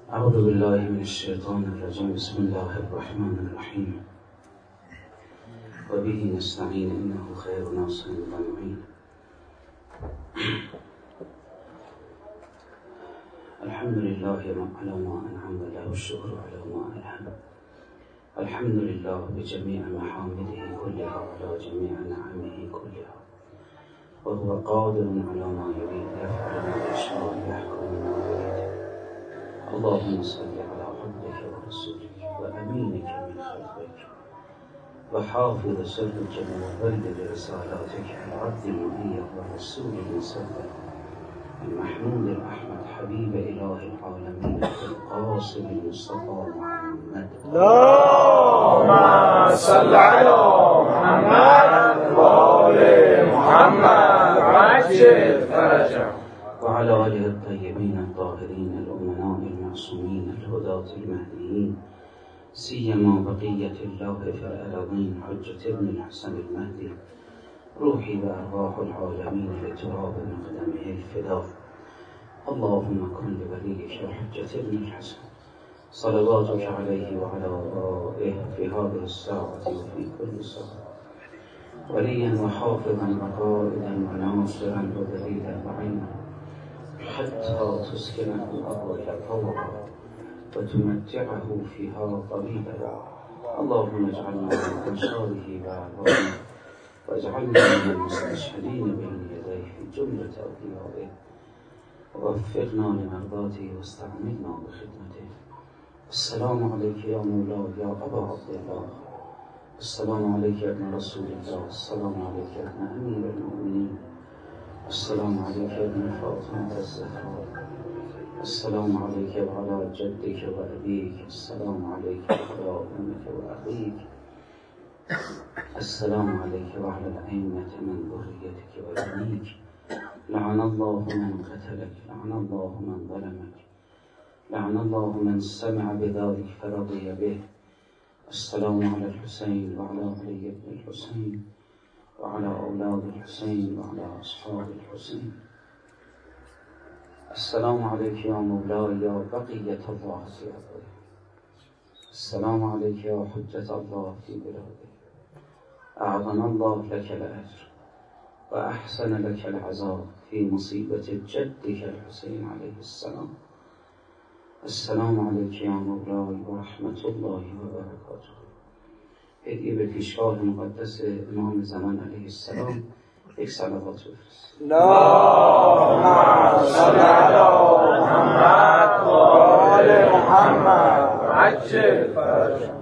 اعوذ بالله من الشیطان الرجیم. بسم الله الرحمن الرحیم. و به نستعین انه خیر ناصر و معین. الحمد لله على ما انعم له الشكر على ما ألهم. الحمد لله بجميع محامده كلها وعلى جميع نعمه كلها، وهو قادر على ما يريد يفعل ما يشاء يحكم ما يريد. اللهم صل على عبدك ورسولك وأمينك من خلقك وحافظ سرك ومبلغ رسالاتك العبد المؤيد والرسول المصدق المحمود الأحمد حبيب إله العالمين القاسم المصطفى محمد. اللهم صل على محمد وآل محمد وعجل فرجهم. وعلى آله الطيبين الطاهرين الأمناء المعصومين الهداة المهديين، سيما بقية الله في الأرضين حجة ابن الحسن المهدي، روحي وأرواح العالمين لتراب مقدمه الفداء. اللهم كن لوليك حجة ابن الحسن صلواتك عليه وعلى آله في هذه الساعة وفي كل ساعة، وليا وحافظا وقائدا وناصرا ودليلا وعينا، حتى تسكنه أرضك طوعا وتمتعه فيها طويلا. اللهم اجعلنا من أنصاره وأعوانه، واجعلنا من المستشهدين بين يديه في جملة أوليائه، ووفقنا لمرضاته واستعملنا بخدمته. السلام عليك يا مولاي يا أبا عبد الله، السلام عليك يا ابن رسول الله، السلام عليك يا ابن أمير المؤمنين، السلام عليك يا ابن فاطمة الزهراء، السلام عليك وعلى جدك وأبيك، السلام عليك وعلى أمك وأخيك، السلام عليك وعلى الأئمة من ذريتك وبنيك. لعن الله من قتلك، لعن الله من ظلمك، لعن الله من سمع بذلك فرضي به. السلام على الحسين وعلى علي بن الحسين وعلى أولاد الحسين وعلى أصحاب الحسين. السلام عليك يا مولاي يا بقية الله في أرضه، السلام عليك يا حجة الله في بلاده. أعظم الله لك الأجر وأحسن لك العزاء في مصيبة جدك الحسين عليه السلام. السلام عليك يا مولاي ورحمة الله وبركاته. هدیه به پیشگاه مقدس امام زمان علیه السلام یک صلوات بفرست. اللهم صل على محمد وآل محمد وعجل فرجهم.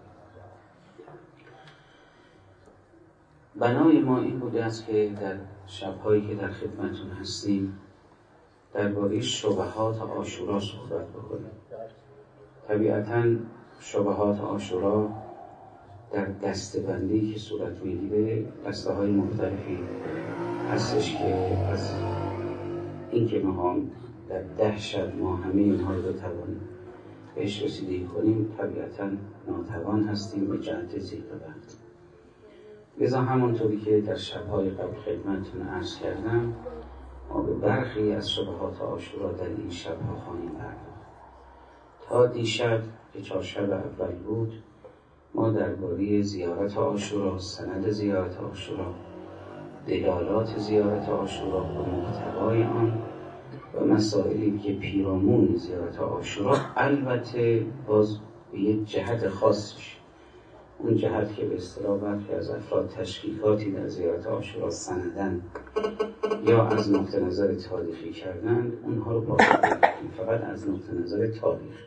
بنای ما این بوده است که در شب‌هایی که در خدمتون هستیم درباره شبهات عاشورا صحبت بکنیم. طبیعتاً شبهات عاشورا در دسته‌بندی که صورت می‌گیره دسته‌های مختلفی هستش که از اینکه ما در 10 شب ما همه اینها رو بتوانیم بهش رسیدگی کنیم طبیعتاً ناتوان هستیم به جهت زیربند. لذا همانطوری که در شب‌های قبل خدمتتون عرض کردم ما به برخی از شبهات عاشورا در این شب‌ها خواهیم پرداخت. تا دیشب که چهارشنبه اول بود ما درباره زیارت عاشورا، سند زیارت عاشورا، دلالات زیارت عاشورا و محتوای آن و مسائلی که پیرامون زیارت عاشورا، البته باز به یک جهت خاصش، اون جهت که به اصطلاح برخی از افراد تشکیکاتی در زیارت عاشورا سندن یا از نقطه نظر تاریخی کردن، اونها رو باید فقط از نقطه نظر تاریخ.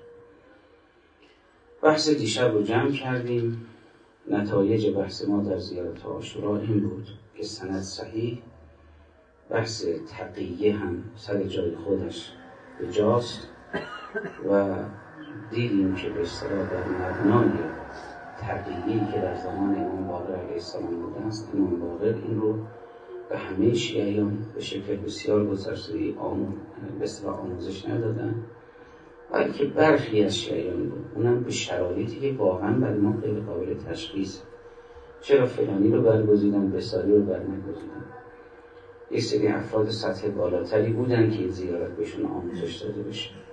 بحث دیشب رو جمع کردیم. نتایج بحث ما در زیارت عاشورا این بود که سند صحیح، بحث تقیه هم سر جای خودش به جاست و دیدیم که به اصطلاح در مبنای تقیه‌ای که در زمان امام باقر علیه السلام بوده است، امام باقر این رو به همه شیعیان به شکل بسیار گسترده‌ای به اصطلاح آموزش ندادن، بلکه برخی از شیعیان بود، اونم به شرایطی که واقعا برای ما غیر قابل تشخیص. چرا فلانی رو برگزیدن بساری رو برنگزیدن؟ یک سری افراد سطح بالاتری بودن که زیارت بهشون آموزش داده بشه.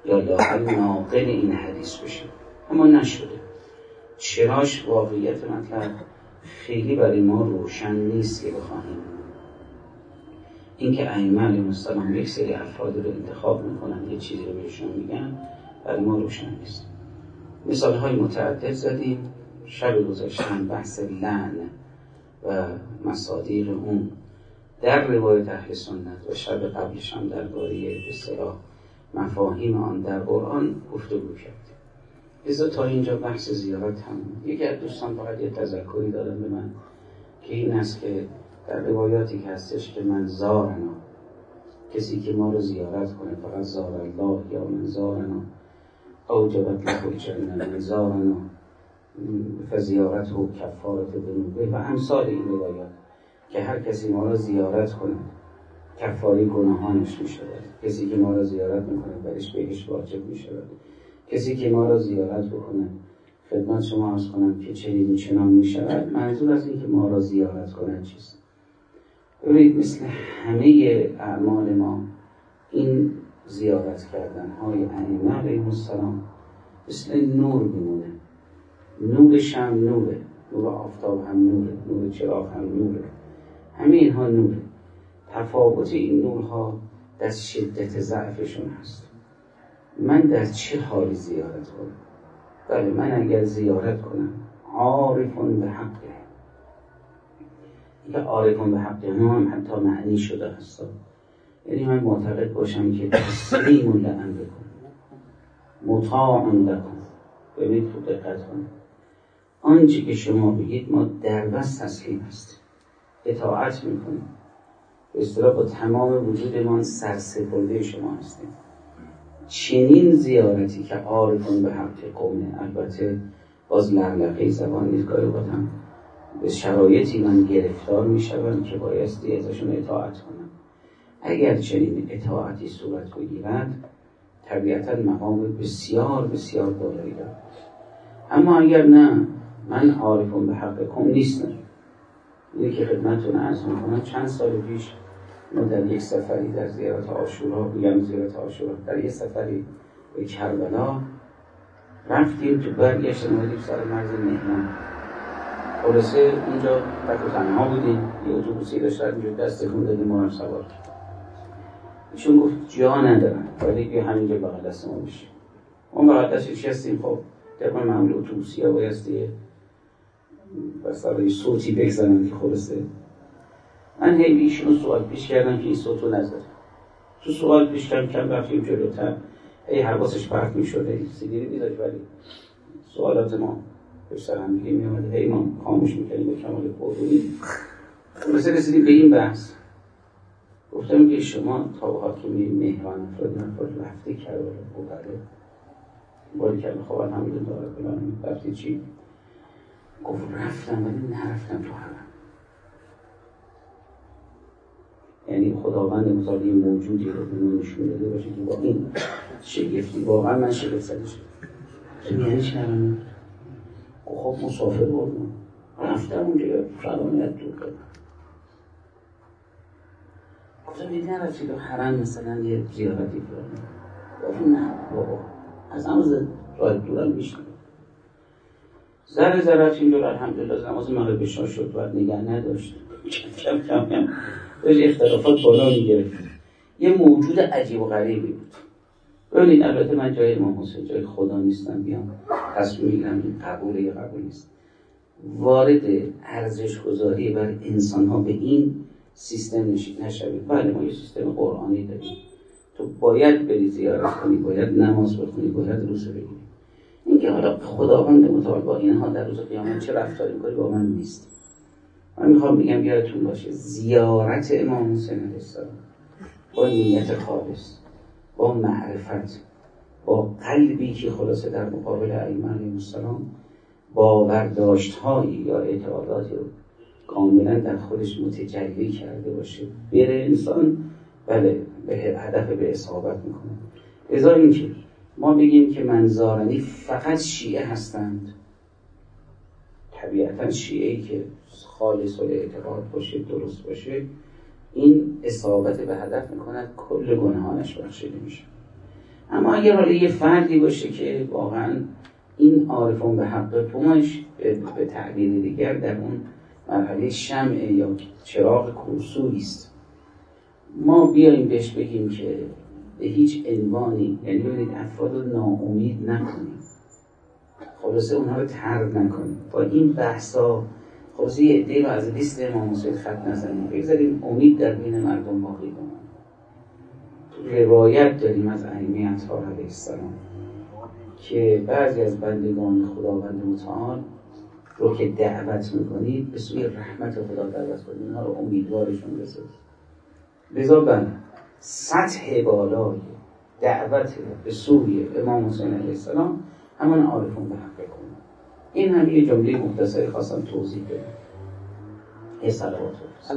یا لااقل ناقل این حدیث بشه، اما نشده. چراش واقعیت مطلب خیلی برای ما روشن نیست که بخواهیم اینکه ائمه علیهم السلام یک سری افراد رو انتخاب میکنن یه چیزی رو بهشون میگن برای ما روشن نیست. مثالهای متعدد زدیم. شب گذاشتن بحث لعن و مصادیق اون در روایت اهل سنت و شب قبلش هم درباره به اصطلاح مفاهیم آن در قرآن گفتگو کردیم. لذا تا اینجا بحث زیارت تموم. یکی از دوستان فقط یه تذکری دادن به من که این است که در روایاتی که هستش که من زارنا، کسی که ما رو زیارت کنه فقط زار الله یا من زارنا اوجبت له الجنه من زارنا فزیارته کفارة ذنوبه و امثال این روایات که هر کسی ما را زیارت کنه کفاره گناهانش می شود. کسی که ما را زیارت میکنه برش بهشت واجب می شود. کسی که ما را زیارت بکنه خدمت شما عرض کنم که چنان می شود. منظور از این که ما را زیارت کنه چیست؟ ببینید مثل همه اعمال ما این زیارت کردن های ائمه علیهم السلام مثل نور میمونه. نور شمع نوره، نور آفتاب هم نوره، نور چراغ هم نوره، همه اینها نوره. تفاوت این نورها در شدت ضعفشون هست. من در چه حالی زیارت کنم؟ بله، من اگر زیارت کنم عارفون به حقه، که عارفون به حقه هم حتی معنی شده هست، یعنی من معتقد باشم که تسلیم لامرکم مطاع لکم. ببینید خوب دقت کنید، آنچه که شما بگید ما در بس تسلیم هستیم، اطاعت میکنیم، به اصطلاح با تمام وجودمان سرسپرده شما هستیم. چنین زیارتی که عارفون به حق قومه، البته باز لغلقه زبان نیست، گاهی وقت هم به شرایطی من گرفتار میشوم که بایستی ازشون اطاعت کنم. اگر چنین اطاعتی صورت بگیرد طبیعتا مقام بسیار بسیار بالایی دارد. اما اگر نه، من عارفون به حق قوم نیستم. اینه که خدمتتون عرض میکنم چند سال پیش ما در یک سفری در زیارت عاشورا، در یک سفری به کربلا رفتیم، تو برگشتیم اومدیم سر مرز مهمان. خلاصه اونجا تک و تنها بودیم، یه اتوبوسی داشت اینجا دستمون دادیم، ما هم سوار کردیم. ایشون گفت جا ندارن ولی بیا همینجا بغل دست ما بشیم. ما بغل دست نشستیم. خب طبق معمول اتوبوسی ها بایستی بسیاری صوتی بگذارن که خلاصه من هی ایشون رو سوال پیش کردم که این صوت رو نذاره. تو سوال پیش کم کم رفتیم جلوتر، هی حواسش پرت می‌شد، سیگاری می‌داشت ولی سوالات ما پشت سر هم دیگه می‌آمد، هی ما خاموش می‌کردیم به کمال پررویی. خلاصه رسیدیم به این بحث. گفتم که شما تا حاکمی مهران افراد رفته کربلا بوده باری که خب الحمدلله رب رفتی چی؟ گفت رفتم ولی نرفتم تو حرم. یعنی خداوند متعالی موجودی رو به من نشون داده باشه که با این شگفتی واقعا من شگفت زده شدم. یعنی چی نرم؟ خب مسافر بردم رفتم اونجا فرامونت دور کنم. گفتم این نرفتی تو حرم مثلا یه زیارتی کنم؟ گفت نه بابا از همون راه دورم میشنم. ذره رفتیم دور، الحمدلله نماز مغرب شا شد و نگه نداشت. کم داشت اختلافات بالا میگرفت. یه موجود عجیب و غریبی بود. ببینید البته من جای امام حسین جای خدا نیستم بیام تصمیم میگیرم این قبوله یا قبول نیست. وارد ارزش گذاری بر انسان ها به این سیستم نشوید. بله ما یه سیستم قرآنی داریم، تو باید بری زیارت کنی، باید نماز بخونی، باید روزه بگیری. اینکه حالا خداوند متعال با اینها در روز قیامت چه رفتاری می‌کنه با من نیست. من میخوام بگم یادتون باشه زیارت امام حسین علیه السلام با نیت خالص، با معرفت، با قلبی که خلاصه در مقابل ائمه علیهم السلام باورداشت‌هایی یا اعتقاداتی رو کاملا در خودش متجلی کرده باشه، بره انسان بله به هدف به اصابت میکنه. لذا اینکه ما بگیم که منظارنی فقط شیعه هستند، طبیعتا شیعه‌ای که خالص الاعتقاد باشه، درست باشه، این اصابت به هدف میکند، کل گناهانش بخشیده میشه. اما اگر حالا یه فردی باشه که واقعا این عارفون به حق پومش به تعبیر دیگر در اون مرحله شمع یا چراغ کوسویی است، ما بیاییم بهش بگیم که به هیچ عنوانی، یعنی ببینید افراد رو ناامید نکنیم، خلاصه اونها رو طرد نکنیم، با این بحثا خلاصه یه عده‌ای رو از لیست امام حسین خط نزنیم، بگذاریم امید در بین مردم باقی کنیم. روایت داریم از ائمه اطهار علیه السلام که بعضی از بندگان خداوند متعال رو که دعوت میکنید به سوی رحمت خدا دعوت کنید، اونها رو امیدوارشون بسازید. لذا بله، سطح بالای دعوت به سوی امام حسین علیه السلام همان عارفون به حق کنید. این هم یه جمله مختصری خواستم توضیح بدم. ای صلوات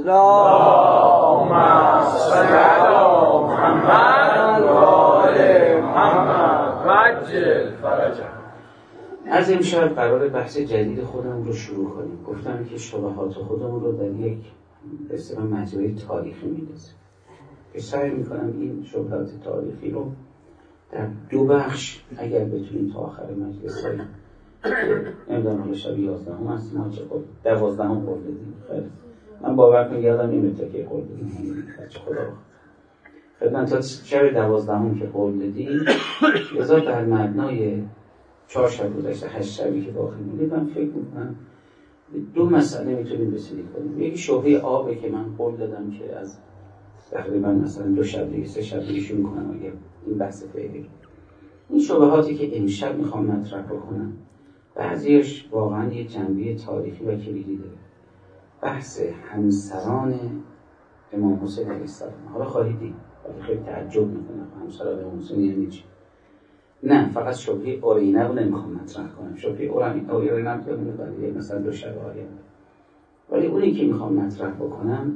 اللهم صل علی محمد و آل محمد و عجل فرجهم. از امشب قرار بحث جدید خودمون رو شروع کنیم. گفتم که شبهات خودمون رو در یک به اصطلاح مجموعه تاریخی می‌ندازیم که سعی می‌کنم این شبهات تاریخی رو در 2 بخش اگر بتونیم تا آخر مجلس بریم. نمیدونم حالا شب 11 هم هستیم ها چه قول 12 هم قول دادیم. خیلی من باور کنم یادم نمیاد که قول دادیم بچه خدا بخواد خدمت تا شب 12 هم که قول دادیم. لذا در مبنای 4 شب گذشته 8 شبی که باقی مونده من فکر میکنم 2 مسئله میتونیم رسیدگی کنیم. یکی شبهه آبه که من قول دادم که از تقریبا مثلا 2 شب دیگه 3 شب دیگه شروع کنم اگر این بحث فعلی. این شبهاتی که امشب میخوام مطرح بکنم بعضیش واقعا یه جنبه تاریخی و کلیدی داره. بحث همسران امام حسین علیه السلام. حالا خواهید دید ولی خیلی تعجب میکنم همسران امام حسین یعنی چی؟ نه فقط شبهه اورینه رو نمیخوام مطرح کنم. شبهه اورینه هم که برای مثلا 2 شب آینده، ولی اونی که میخوام مطرح بکنم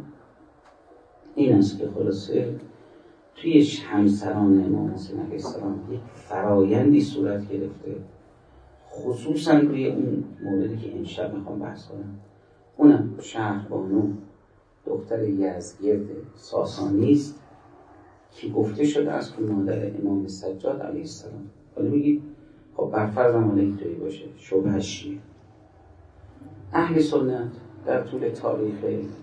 این است که خلاصه توی همسران امام حسین علیه السلام یک فرایندی صورت گرفته، خصوصا روی اون موردی که امشب میخوام بحث کنم، اونم شهربانو دختر یزدگرد ساسانی است که گفته شده است که مادر امام سجاد علیه السلام. حالا میگید خب برفرض هم حالا اینطوری باشه، شبهش چیه؟ اهل سنت در طول تاریخ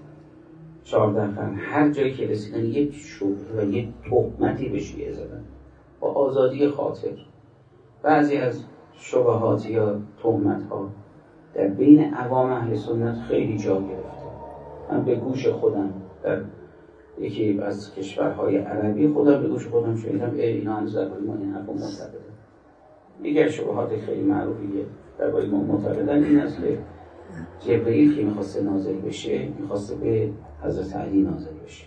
14 قرن هر جایی که رسیدن یک شبهه و یک تهمتی به شیعه زدن با آزادی خاطر. بعضی از شبهات یا تهمت‌ها در بین عوام اهل سنت خیلی جا گرفته. من به گوش خودم در یکی از کشورهای عربی خودم به گوش خودم شنیدم اینا هم درباره ما این حرفو معتقدن. یکی از شبهات خیلی معروفیه درباره ما معتقدن این است که جبرئیل که میخواسته نازل بشه میخواسته به حضرت علی نازل بشه.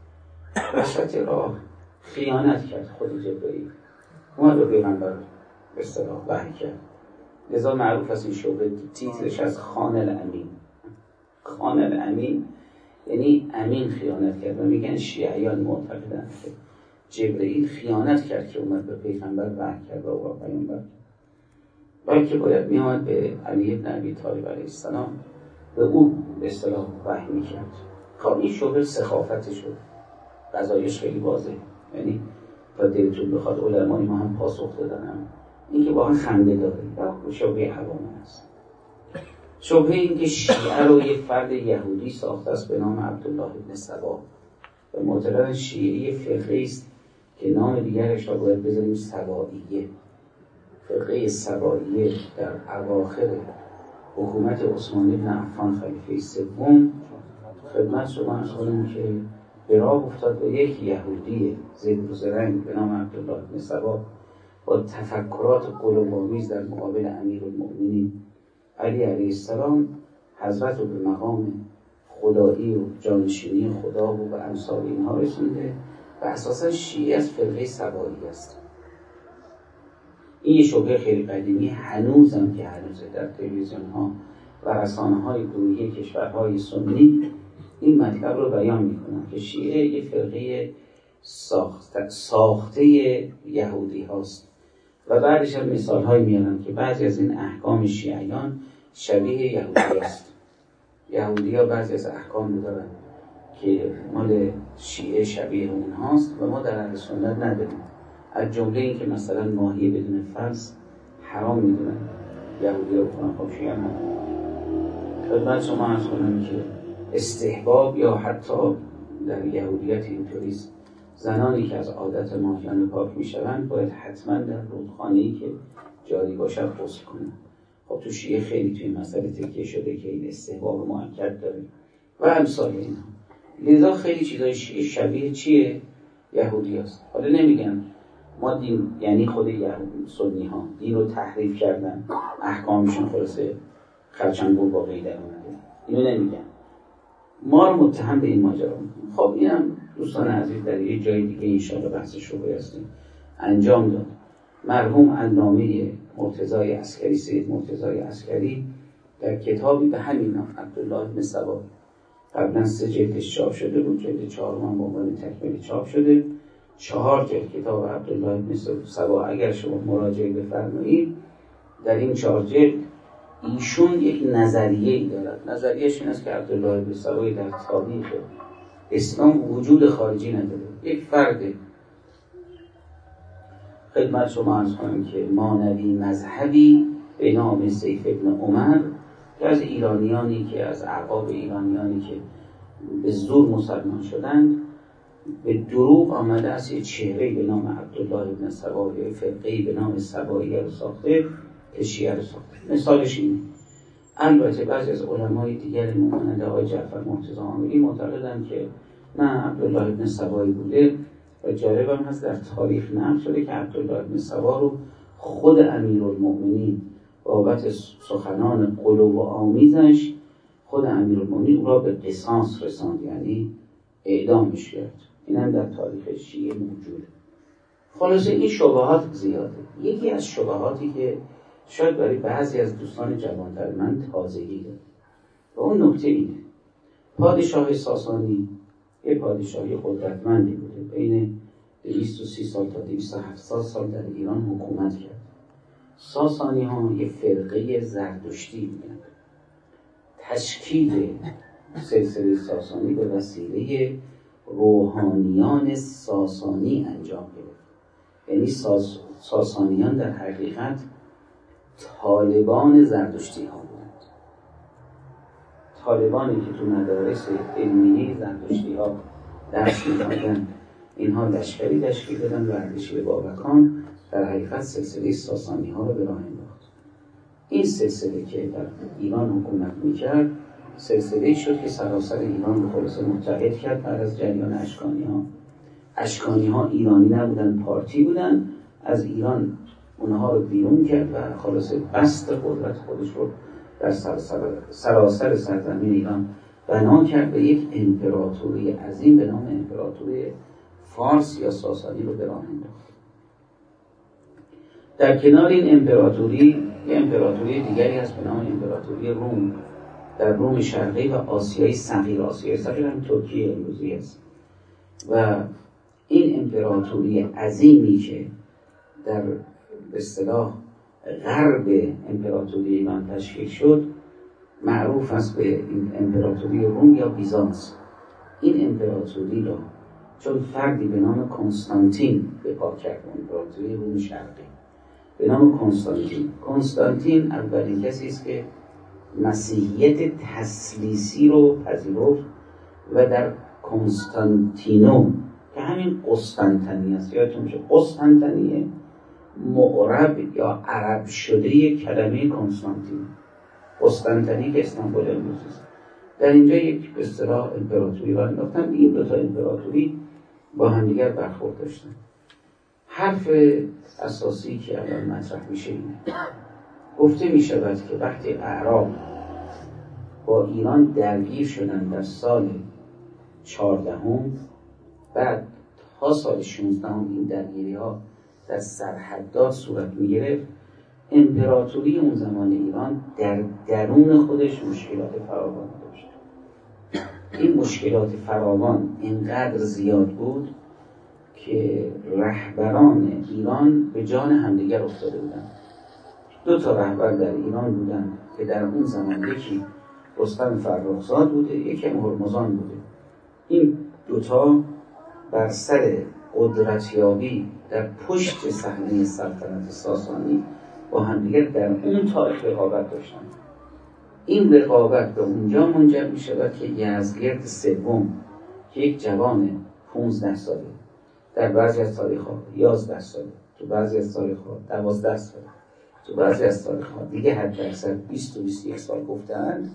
وسط راه خیانت کرد خود جبرئیل، اومد به پیغمبر به اصطلاح وحی کرد. لذا معروف است این شبهه، تیترش از خان الامین. خان الامین یعنی امین خیانت کرد و میگن شیعیان معتقدند که جبرئیل خیانت کرد که اومد به پیغمبر وحی کرد و پیامبر، بلکه باید میامد به علی بن ابی طالب علیه السلام به او به اصطلاح وحی میکرد. خب این شبهه سخافت شد، قضایش خیلی واضحه، یعنی تا دلتون بخواد علمای ما هم پاسخ دادن. این که واقعا خنده داره یا شبهه حوامه است. شبهه این که شیعه رو یک فرد یهودی ساخته است به نام عبدالله ابن سبا و معتقدن شیعه فرقه است که نام دیگرش را باید بذاریم سبائیه. فرقه سبائیه در اواخر حکومت عثمان بن عفان خلیفه سوم خدمت شما عرض کنم که به راه افتاد و یک یهودی زید بزرگ به نام عبدالله ابن سبا با تفکرات قلوب‌آمیز در مقابل امیرالمؤمنین علی علیه السلام حضرت رو به مقام خدایی و جانشینی خدا و امثال اینها رسونده و اساسا شیعه از فرقه سبایی است. این شبهه خیلی قدیمی، هنوزم که هنوزه در تلویزیون ها و رسانه های گروهی کشورهای سنی این مطلب رو بیان میکنن که شیعه یک فرقه ساخته یهودی هاست و بعدش هم مثال های میارن که بعضی از این احکام شیعیان شبیه یهودی هست. یهودی ها بعضی از احکام دارن که مال شیعه شبیه اون هاست و ما در اهل سنت نداریم. از جمله این که مثلا ماهی بدون فلس حرام میدونن یهودی رو کنن. خب شیعه هم خدمت شما عرض کنم که استحباب یا حتی در یهودیت اینطوریست، زنانی که از عادت ماهیانه پاک میشوند باید حتما در رودخانه‌ای که جاری باشد غسل کنند. خب تو شیعه خیلی توی این مسئله تکیه شده که این استحباب مؤکد داره و امثال اینها. لذا خیلی چیزای شیعه شبیه چیه؟ یهودی هست. حالا نمیگن ما دین، یعنی خود یهودی سنی ها دین رو تحریف کردن، احکامشون خلاصه خرچنگور با قید اومده، اینو نمیگن. ما رو متهم به این ماجرا میکنن. خب اینم دوستان عزیز در یه جای دیگه انشاءالله بحثش رو بایستیم انجام داد. مرحوم علامه مرتضای عسکری، سید مرتضای عسکری، در کتابی به همین نام عبدالله بن سبا، قبلا 3 جلدش چاپ شده بود، جلد 4 به عنوان تکمیلی چاپ شده، 4 جلد کتاب عبدالله بن سبا. اگر شما مراجعه بفرمایید در این 4 جلد ایشون یک نظریه‌ای دارد. نظریه‌اش این است که عبدالله بن سبا در تاریخ اسلام وجود خارجی نداره. یک فرد خدمت شما عرض کنم که مانوی مذهبی به نام سیف ابن عمر که از ایرانیانی که از اعقاب ایرانیانی که به زور مسلمان شدند به دروغ آمده است یه چهره‌ای به نام عبدالله بن سبا یا فرقه‌ای به نام سباییه رو ساخته که شیعه رو ساخته. مثالش اینه. البته بعضی از علمای دیگر مانند آقای جعفر مرتضی عاملی معتقدند که نه عبدالله بن سبایی بوده و جالب هم هست در تاریخ نقل شده که عبدالله بن سبا رو خود امیرالمؤمنین بابت سخنان غلو آمیزش خود امیرالمؤمنین او را به قصاص رساند، یعنی اعدامش کرد. این هم در تاریخ شیعه موجوده. خلاصه این شبهات زیاده. یکی از شبهاتی که شاید برای بعضی از دوستان جوانتر من تازگی داره و اون نکته اینه: پادشاه ساسانی یه پادشاهی قدرتمندی بوده، بین 230 سال تا 270 سال در ایران حکومت کرد. ساسانی ها یه فرقه زردشتی بودن. تشکیل سلسله ساسانی به وسیله روحانیان ساسانی انجام گرفت. یعنی ساسانیان در حقیقت طالبان زردشتی ها بودند. طالبانی که تو مدارس علمیه زردشتی ها درس می‌دادن، اینها لشکری تشکیل دادن ورزشی به بابکان، در حقیقت سلسله ساسانی ها رو به راه انداخت. این سلسله که در ایران حکومت میکرد سلسله شد که سراسر ایران به خلاصه متحد کرد. بعد از جریان اشکانی ها ایرانی نبودن، پارتی بودن، از ایران اونها رو بیرون کرد و خلاصه بست قدرت خودش رو در سراسر سرزمین ایران بنا کرد به یک امپراتوری عظیم به نام امپراتوری فارس یا ساسانی رو به راه انداخت. در کنار این امپراتوری یه امپراتوری دیگری هست به نام امپراتوری روم در روم شرقی و آسیای صغیر. آسیای صغیر هم ترکیه امروزی است. و این امپراتوری عظیمی که در به اصطلاح غرب امپراتوری ایران تشکیل شد معروف است به این امپراتوری روم یا بیزانس. این امپراتوری را چون فردی به نام کنستانتین به پا کرد، امپراتوری روم شرقی به نام کنستانتین اولین کسی است که مسیحیت تثلیثی رو پذیرفت و در کنستانتینو که همین قسطنطنیه است، یادتون میشه قسطنطنیه معرب یا عرب شده کلمه کنستانتین، قسطنطنیه که استانبول امروز است. در اینجا یک به اصطلاح امپراتوری را انداختن. این دو تا امپراتوری با همدیگر برخورد داشتن. حرف اساسی که الان مطرح میشه اینه: گفته میشود که وقتی اعراب با ایران درگیر شدن در سال 14، بعد تا سال 16 این درگیری ها در سرحدات صورت میگرفت، امپراتوری اون زمان ایران در درون خودش مشکلات فراوان داشت. این مشکلات فراوان اینقدر زیاد بود که رهبران ایران به جان همدیگر افتاده بودند. 2 تا رهبر در ایران بودند که در اون زمان یکی رستم فرخزاد بوده، یکی هرمزان بوده. این 2 تا بر سر قدرتیابی در پشت صحنه سلطنت ساسانی با همدیگر در اون تاریخ رقابت داشتن. این رقابت به اونجا منجر می شود که یزدگرد سوم که یک جوان 15 ساله، در بعضی از تاریخ‌ها 11 ساله، تو بعضی از تاریخ‌ها 12 ساله، تو بعضی از تاریخ‌ها دیگه حداکثر 20 و 21 سال گفتند،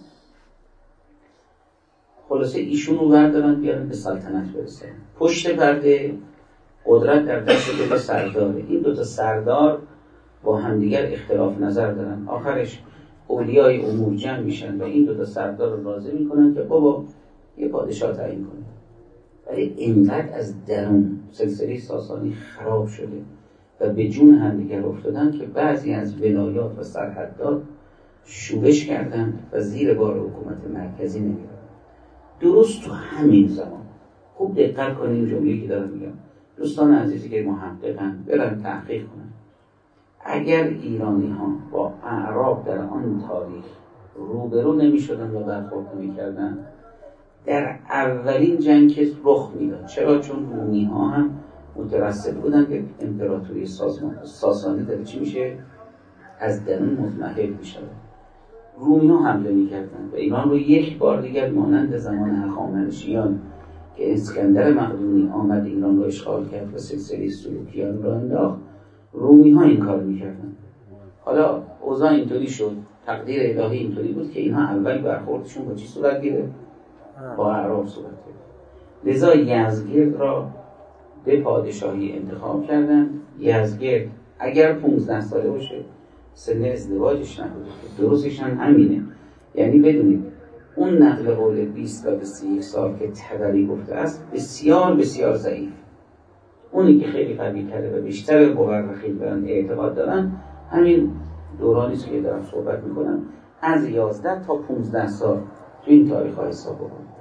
خلاصه ایشون رو بردارن بیارن به سلطنت برسن. پشت پرده قدرت در دست دو سرداره. این دو تا سردار با همدیگر اختلاف نظر دارن. آخرش اولیای امور جمع میشن و این دو تا سردار رو راضی میکنن که بابا یه پادشاه تعیین کنه. ولی اینقدر از درون سلسله ساسانی خراب شده و به جون همدیگر افتادن که بعضی از ولایات و سرحدات شورش کردن و زیر بار حکومت مرکزی نمیرن. درست تو همین زمان، خوب دقت کنین جمله‌ای که دارم میگم، دوستان عزیزی که محققن برن تحقیق کنن. اگر ایرانی ها با اعراب در آن تاریخ روبرو نمی شدن و برخورد نمی کردن، در اولین جنگ که رخ میداد. چرا؟ چون رومی ها هم مترصد بودن که امپراتوری ساسانی داره چی میشه؟ از درون مضمحل میشه. رومی ها حمله میکردن و ایران رو یک بار دیگر مانند زمان هخامنشیان که اسکندر مقدونی آمد ایران رو اشغال کرد و سلسله سلوکیان رو انداخت، رومی ها این کار میکردن. حالا اوضاع اینطوری شد، تقدیر الهی اینطوری بود که اینها اول برخوردشون با چی صورت گرفت؟ با اعراب صورت گرفت. لذا یزدگرد را به پادشاهی انتخاب کردن. یزدگرد اگر 15 ساله باشه سن ازدواجش نبوده، درستش هم همینه. یعنی بدونید اون نقل قول 20 و 21 سال که تبری گفته است بسیار بسیار ضعیف. اونی که خیلی قوی تره و بیشتر مورخین برن اعتقاد دارن همین دورانی که دارم صحبت میکنم، از 11 تا 15 سال تو این تاریخ ها حساب بکنید.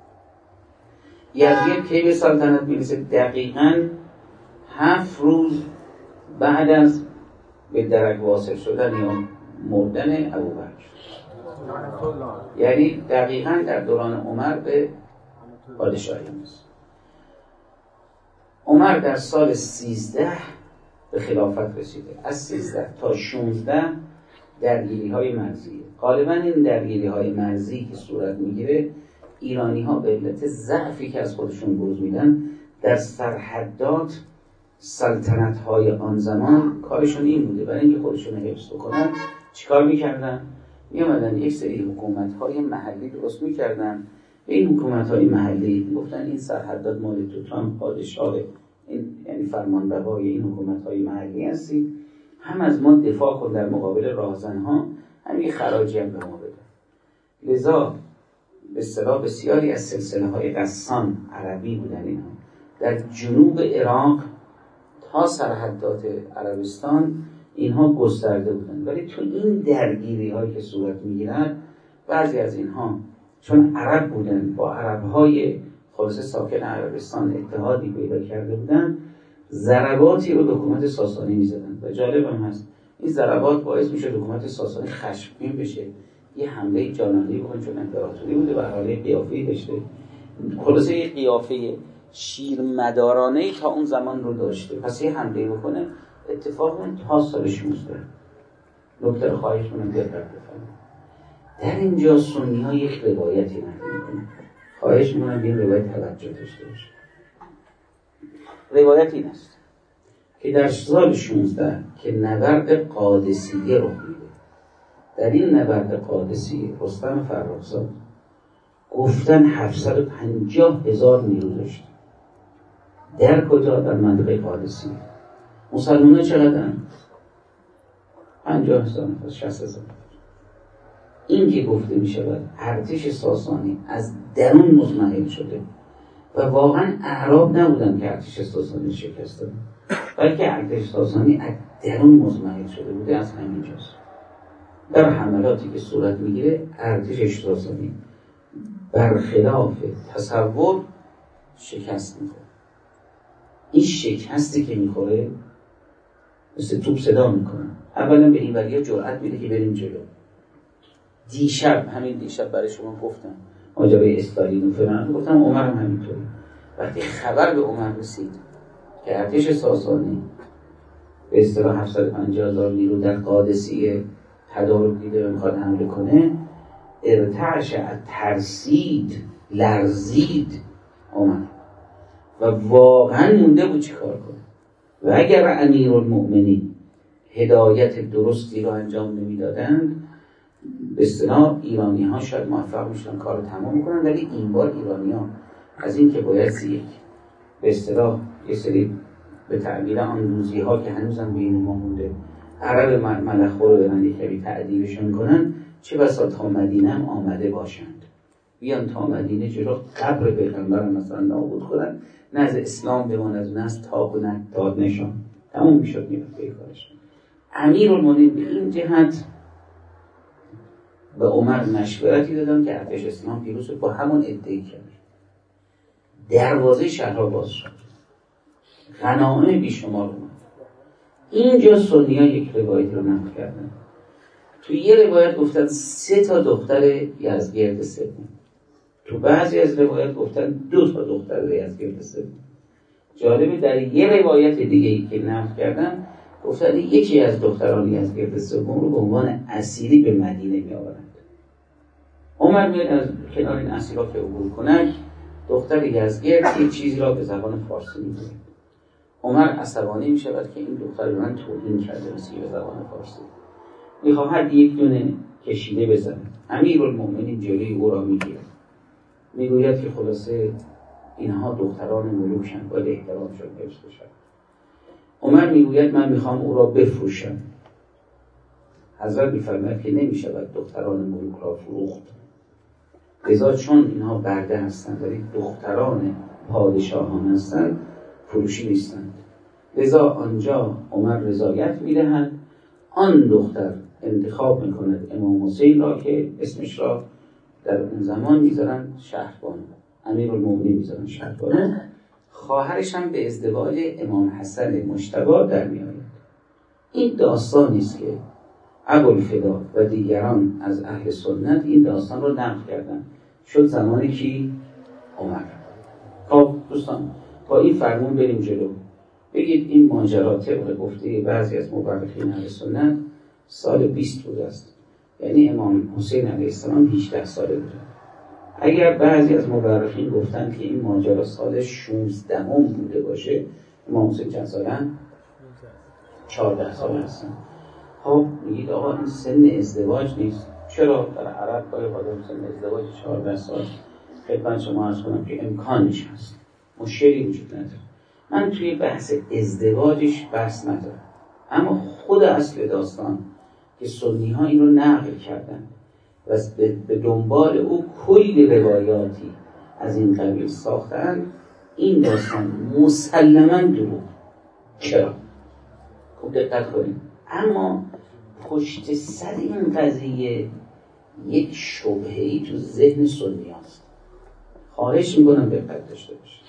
یزدگرد کی به سلطنت میرسه؟ دقیقاً 7 روز بعد از به درک واصل شدن یا مردن ابوبکر، یعنی دقیقاً در دوران عمر به پادشاهی میرسه. عمر در سال 13 به خلافت رسیده. از 13 تا 16 درگیری های مرزیه. غالبا این درگیری های مرزی که صورت میگیره، ایرانی ها به علت ضعفی که از خودشون بروز میدن در سرحدات سلطنت های آن زمان کارشون این بوده، برای اینکه خودشون حفظ بکنن چیکار میکردن؟ میامدن یک سری حکومت های محلی درست میکردن. به این حکومت های محلی گفتن این سرحدات مال توتان پادشاه، این یعنی فرمانروای این حکومت های محلی هستی، هم از ما دفاع کن در مقابل راهزنها، هم یک خراجی هم به ما بده. لذا به اصطلاح بسیاری از سلسله های غسان عربی بودن اینها در جنوب عراق تا سرحدات عربستان اینها گسترده بودن. ولی تو این درگیری هایی که صورت میگیرن، بعضی از اینها چون عرب بودن با عرب های خالص ساکن عربستان اتحادی پیدا کرده بودن، ضرباتی رو به حکومت ساسانی میزدن و جالب هم هست این ضربات باعث میشه حکومت ساسانی خشمگین بشه، یه حمله جانانه‌ای بکنه، چون امپراتوری بوده و حاله قیافه‌ای داشته، خلاصه یه قیافه شیرمدارانه‌ای تا اون زمان رو داشته، پس یه حمله بکنه. اتفاق اون تا سال 16 دکتر خواهش کنم دقت بفرمایید. در اینجا سنی ها یک روایتی نقل میکنن، خواهش میکنم به این روایت توجه داشته باشه. روایت این است که در سال 16 که نبرد قادسیه رخ میده، در این نبرد قادسیه رستم فرخزاد گفتن 750,000 نیرو داشت. در کجا؟ در منطقه قادسیه. مسلمان ها چقدر؟ 50,000 نفر، 60,000 نفر. این که گفته می شود ارتش ساسانی از درون مضمحل شده و واقعا اعراب نبودن که ارتش ساسانی شکست دادن، بلکه ارتش ساسانی از درون مضمحل شده بوده. از همینجاست در حملاتی که صورت میگیره ارتش ساسانی برخلاف تصور شکست میخوره. این شکستی که میخوره مثل توپ صدا میکنه. اولا به این وریا جرأت میده که بریم جلو. همین دیشب برای شما گفتم ماجرای استالین و فلان، گفتم عمر هم همینطوری. وقتی خبر به عمر رسید که ارتش ساسانی به اصطلاح 750,000 نیرو در قادسیه تدارک دیده و میخواد حمله کنه، ارتعش ترسید، لرزید اومد و واقعا مونده بود چی کار کنه. و اگر امیرالمؤمنین هدایت درستی رو انجام نمیدادند، به اصطلاح ایرانی ها شاید موفق میشدن کار رو تمام کنن، ولی این بار ایرانی ها از این که باید به اصطلاح یه سری به تعبیر آن روزی ها که هنوزم بین ما مونده عرب ملخور رو برن یه کمی تعدیبشون کنن، چه بسا تا مدینه هم آمده باشند، بیان تا مدینه جلو قبر پیغمبر مثلا نابود کنن، نه از اسلام بمان، از نه از تاق و داد نشان تموم میشد میرفت کارش. امیرالمؤمنین به این جهت به عمر مشورتی دادن که ارتش اسلام پیروز با همون ادعای کرد. دروازه شهرها باز شد، غنایم بیشمار اومد. اینجا سنی‌ها یک روایت رو نقل کردن. تو یه روایت گفتن 3 دختر یزدگرد سوم، تو بعضی از روایت گفتن 2 دختر یزدگرد سوم. جالبه در یه روایت دیگه که نقل کردن گفتن یکی از دختران یزدگرد سوم رو به عنوان اسیری به مدینه می آورند. عمر میاد از کنار این اسیرا که عبور کنند، دختر یزدگرد یک چیزی را به زبان فارسی میگه. عمر عصبانی می شود که این دختر به من توهین کرده مثل به زبان فارسی، میخواهد یک دونه کشیده بزنه. امیرالمؤمنین جلوی او را میگیرد، میگوید که خلاصه اینها دختران ملوکند، باید احترامشون حفظ بشود. عمر میگوید من میخوام او را بفروشم. حضرت میفرماید که نمیشود دختران ملوک را فروخت، لذا چون اینها برده هستند ولی دختران پادشاهان هستند فروشی نیستند. لذا آنجا عمر رضایت میدهد، آن دختر انتخاب میکند امام حسین را که اسمش را در اون زمان میذارن شهربانو، امیرالمؤمنین میذارن شهربانو. خواهرش هم به ازدواج امام حسن مجتبی در میآید. این داستانی است که ابوالفدا و دیگران از اهل سنت این داستان رو نقل کردن. شد زمانی که عمر. خب دوستان با این فرمون بریم جلو. بگید این ماجرا طبق گفته بعضی از مورخین اهل سنت سال 20 بوده است، یعنی امام حسین علیه السلام 18 ساله بوده. اگر بعضی از مورخین گفتن که این ماجرا سال 16 بوده باشه، امام حسین چند سالن؟ 14 ساله هستن. خب میگید آقا این سن ازدواج نیست. چرا در عرب گاهی آدم سن ازدواج 14 سال؟ خدمت شما عرض کنم که امکانش هست، مشکلی وجود نداره. من توی بحث ازدواجش بحث ندارم، اما خود اصل داستان که سنی ها این رو نقل کردن و به دنبال او کلی روایاتی از این قبیل ساختن، این داستان مسلماً دروغ. چرا؟ خوب دقت کنید. اما پشت سر این قضیه یک شبهه‌ای تو ذهن سنی هست، خواهش میکنم دقت داشته باشید.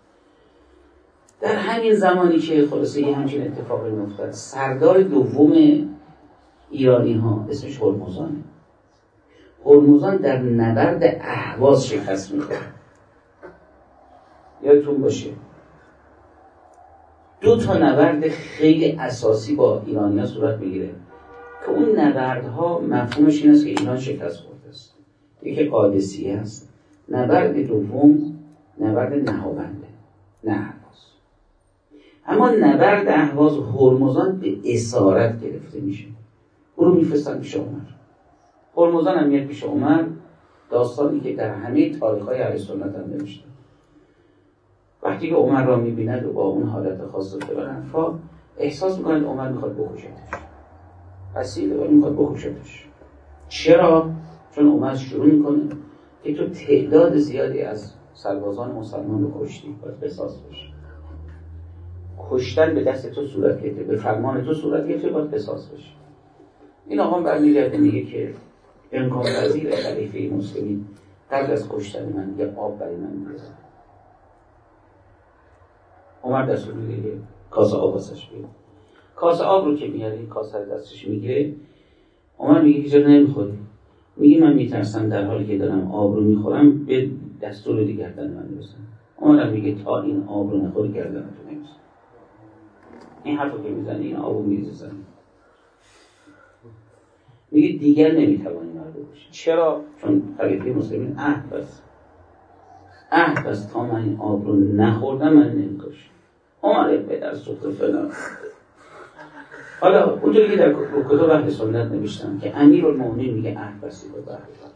در همین زمانی که خلاصه یه همچین اتفاقی میفتد، سردار دوم ایرانی ها اسمش هرمزانه. هرمزان در نبرد اهواز شکست میخوره. یادتون باشه 2 نبرد خیلی اساسی با ایرانی ها صورت میگیره که اون نبردها مفهومش این است که ایران شکست خورده است. یکی قادسیه است، نبرد دوم نبرد نهاونده، نه اهواز. اما نبرد اهواز هرمزان به اسارت گرفته میشه، او رو میفرستن پیش عمر. هرمزان هم میاد پیش عمر، داستانی که در همه تاریخ‌های اهل سنت هم نوشته. وقتی که عمر را میبیند و با اون حالت خاص فلان احساس میکنه عمر میخواد بکشتش، اصیله ولی میخواد بکشتش. چرا؟ چون عمر شروع میکنه که تو تعداد زیادی از سربازان مسلمان رو کشتی، باید قصاص بشه. کشتن به دست تو صورت گرفته، به فرمان تو صورت گرفته، باید قصاص بشه. این آقا برمیگرده میگه که امکان پذیر خلیفه مسلمین قبل از کشتن من یه آب برای من بیاره. عمر دستور میگیره کاسه آب واسش بیاره. کاسه آب رو که میاره، کاسه رو دستش میگیره، عمر میگه چرا نمیخوری؟ میگه من میترسم در حالی که دارم آب رو میخورم به دستور دیگه گردن من برسن. عمر میگه تا این آب رو نخوری گردن تو نمیرسه. این حرفو که میزنی این آبو میریزه زمین. میگه دیگر نمیتوانی مرد باشی. چرا؟ چون خلیفه مسلمین عهد بست تا من این آب رو نخوردم من نمیکشم. عمر پدر سوخته فلان. حالا اونجوری که در کتب اهل سنت نوشتم که امیرالمومنین میگه عهد بستید و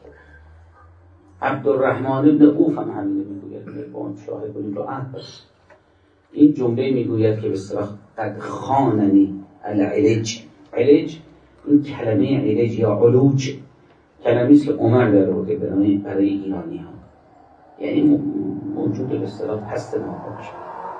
عبدالرحمن ابن عوف هم همینه میگوید با اون شاهد کنیم رو عهد بست. این جمله میگوید که به اصطلاح قد خاننی العلج. علج این کلمه علج یا علوج کلمه است که عمر در آورده برای ایرانی ها، یعنی موجود به اصطلاح پست ناپاک.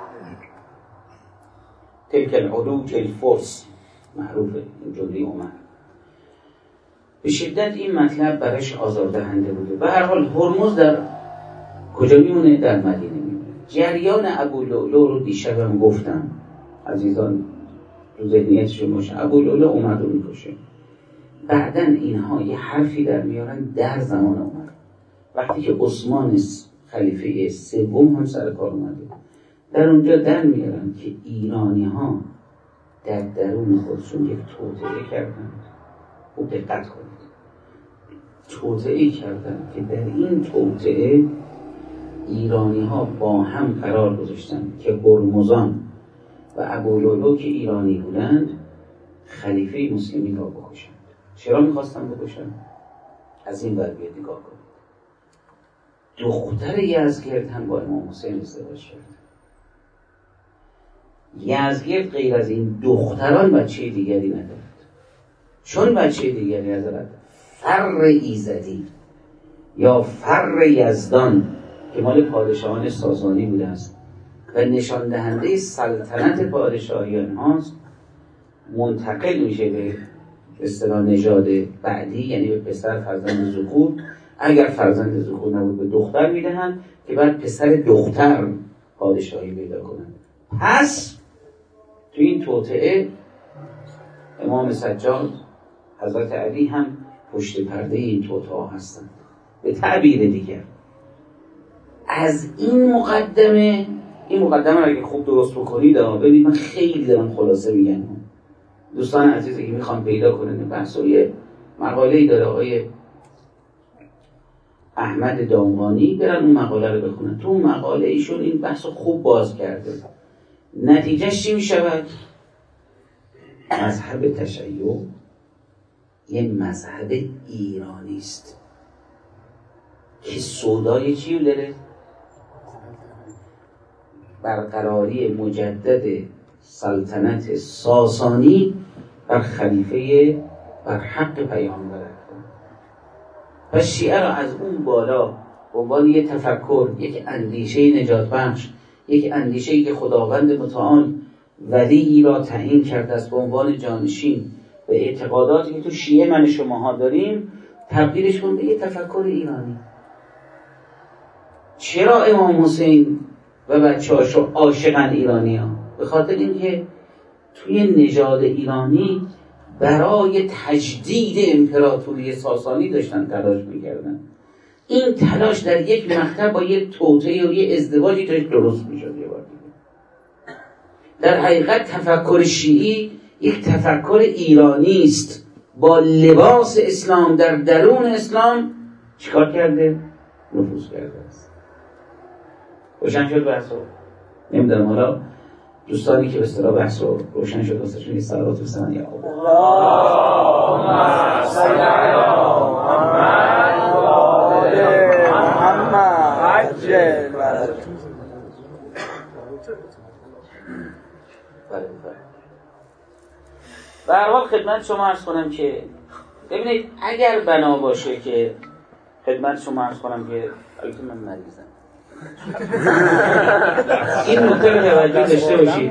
تلک العلوج الفرس معروفه این جمله عمر. به شدت این مطلب برایش آزاردهنده بوده. به هر حال هرمز در کجا میمونه؟ در مدینه میمونه. جریان ابولؤلؤ رو دیشبم گفتم، عزیزان تو ذهنیتشون باشه. ابولؤلؤ عمر رو میکشه. بعدن اینها یه حرفی در میارن در زمان عمر، وقتی که عثمان خلیفه سوم هم سر کار اومده، در اونجا در میارن که ایرانی ها در درون خودشون یک توطئه کردن. خوب دقت کنید، توطئه کردن که در این توطئه ایرانی ها با هم قرار گذاشتن که هرمزان و ابولؤلؤ که ایرانی بودند خلیفه مسلمین را بکشند. چرا میخواستن بکشند؟ از این ور بیاد نگاه کنید. دختر یزدگرد هم با امام حسین ازدواج کرد. یزدگرد غیر از این دختران بچه دیگری ندارد. چون بچه دیگری ندارد، فر ایزدی یا فر یزدان که مال پادشاهان ساسانی بوده است و نشان دهنده سلطنت پادشاهیان هاست، منتقل میشه به اصطلاح نژاد بعدی، یعنی به پسر فرزند ذکور. اگر فرزند ذکور نبود به دختر میدهند که بعد پسر دختر پادشاهی پیدا کنند. پس تو این توطئه امام سجاد، حضرت علی هم پشت پرده این توطئه هستند. به تعبیر دیگر از این مقدمه رو اگه خوب درست بکنید، ببینید من خیلی دارم خلاصه میگم. دوستان عزیزی که میخوام پیدا کنن بحث یه مقاله‌ای داره آقای احمد دامغانی، برن اون مقاله رو بخونن. تو اون مقاله ایشون این بحث رو خوب باز کرده. نتیجهش چی میشود؟ مذهب تشیع یه مذهب ایرانی است که سودای چی داره؟ برقراری مجدد سلطنت ساسانی بر خلیفه بر حق پیامبر. پس شیعه را از اون بالا به عنوان یک تفکر، یک اندیشه نجات بخش، یک اندیشه‌ای که خداوند متعال ولی را تعیین کرده است به عنوان جانشین و اعتقاداتی که تو شیعه من شماها داریم، تبدیلش کن به یک تفکر ایرانی. چرا امام حسین و بچه‌هاش عاشقن ایرانی‌ها؟ به خاطر اینکه توی نژاد ایرانی برای تجدید امپراتوری ساسانی داشتن تلاش می‌کردن. این تلاش در یک مقطع با یک توطئه و یک ازدواجی داشت درست می‌شد. در حقیقت تفکر شیعی یک تفکر ایرانی است با لباس اسلام در درون اسلام چیکار کرده؟ نفوذ کرده است. روشن شد بحث رو؟ نمیدونم حالا دوستانی که به اصطلاح بحث رو روشن شد واسهشون یه صلوات بزنن یا اللهم صل علی محمد و آل محمد عجل به هر حال خدمت شما عرض کنم که ببینید اگر بنا باشه که خدمت شما عرض کنم که البته من مریضم این نکته رو توجه داشته باشید،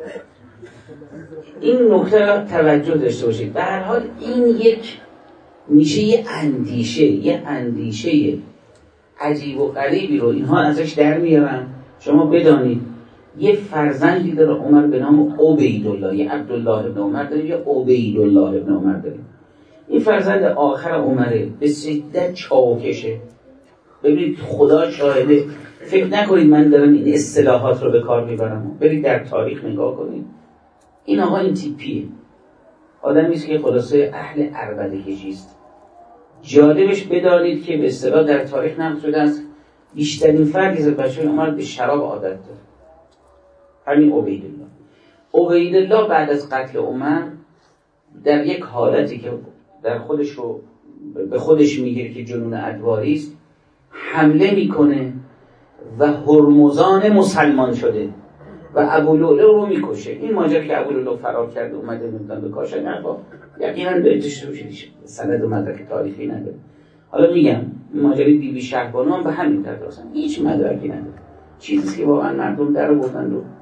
این نکته رو توجه داشته باشید. به هر حال این یک میشه یه اندیشه عجیب و غریبی رو اینها ازش در میارن. شما بدانید یه فرزندی داره عمر به نام عبیدالله، یه عبدالله ابن عمر داریم، یه عبیدالله ابن عمر داریم. این فرزند آخر عمره به شدت چاوکشه. ببینید خدا شاهده، فکر نکنید من دارم این اصطلاحات رو به کار میبرم. برید در تاریخ نگاه کنید. این آقا این تیپیه، آدمیست که خلاصه اهل عربده کشیست. جالبش بدانید که به اصطلاح در تاریخ نقل شده است بیشترین فردی از بچه‌های عمر به شراب عادت داره، همین عبیدالله بعد از قتل عمر در یک حالتی که در خودش رو به خودش میگه که جنون ادواری است، حمله میکنه و هرمزان مسلمان شده و ابولؤلؤ رو میکشه. این ماجرا که ابولؤلؤ فرار کرده اومده نمیدونم به کاشان حرفا یقینا بهش سند و مدرک تاریخی نداره. حالا میگم ماجرای بیبی شهربانو هم به همین طرز اصلا هیچ مدرکی نداره، چیزی که واقعا مردم در آوردن رو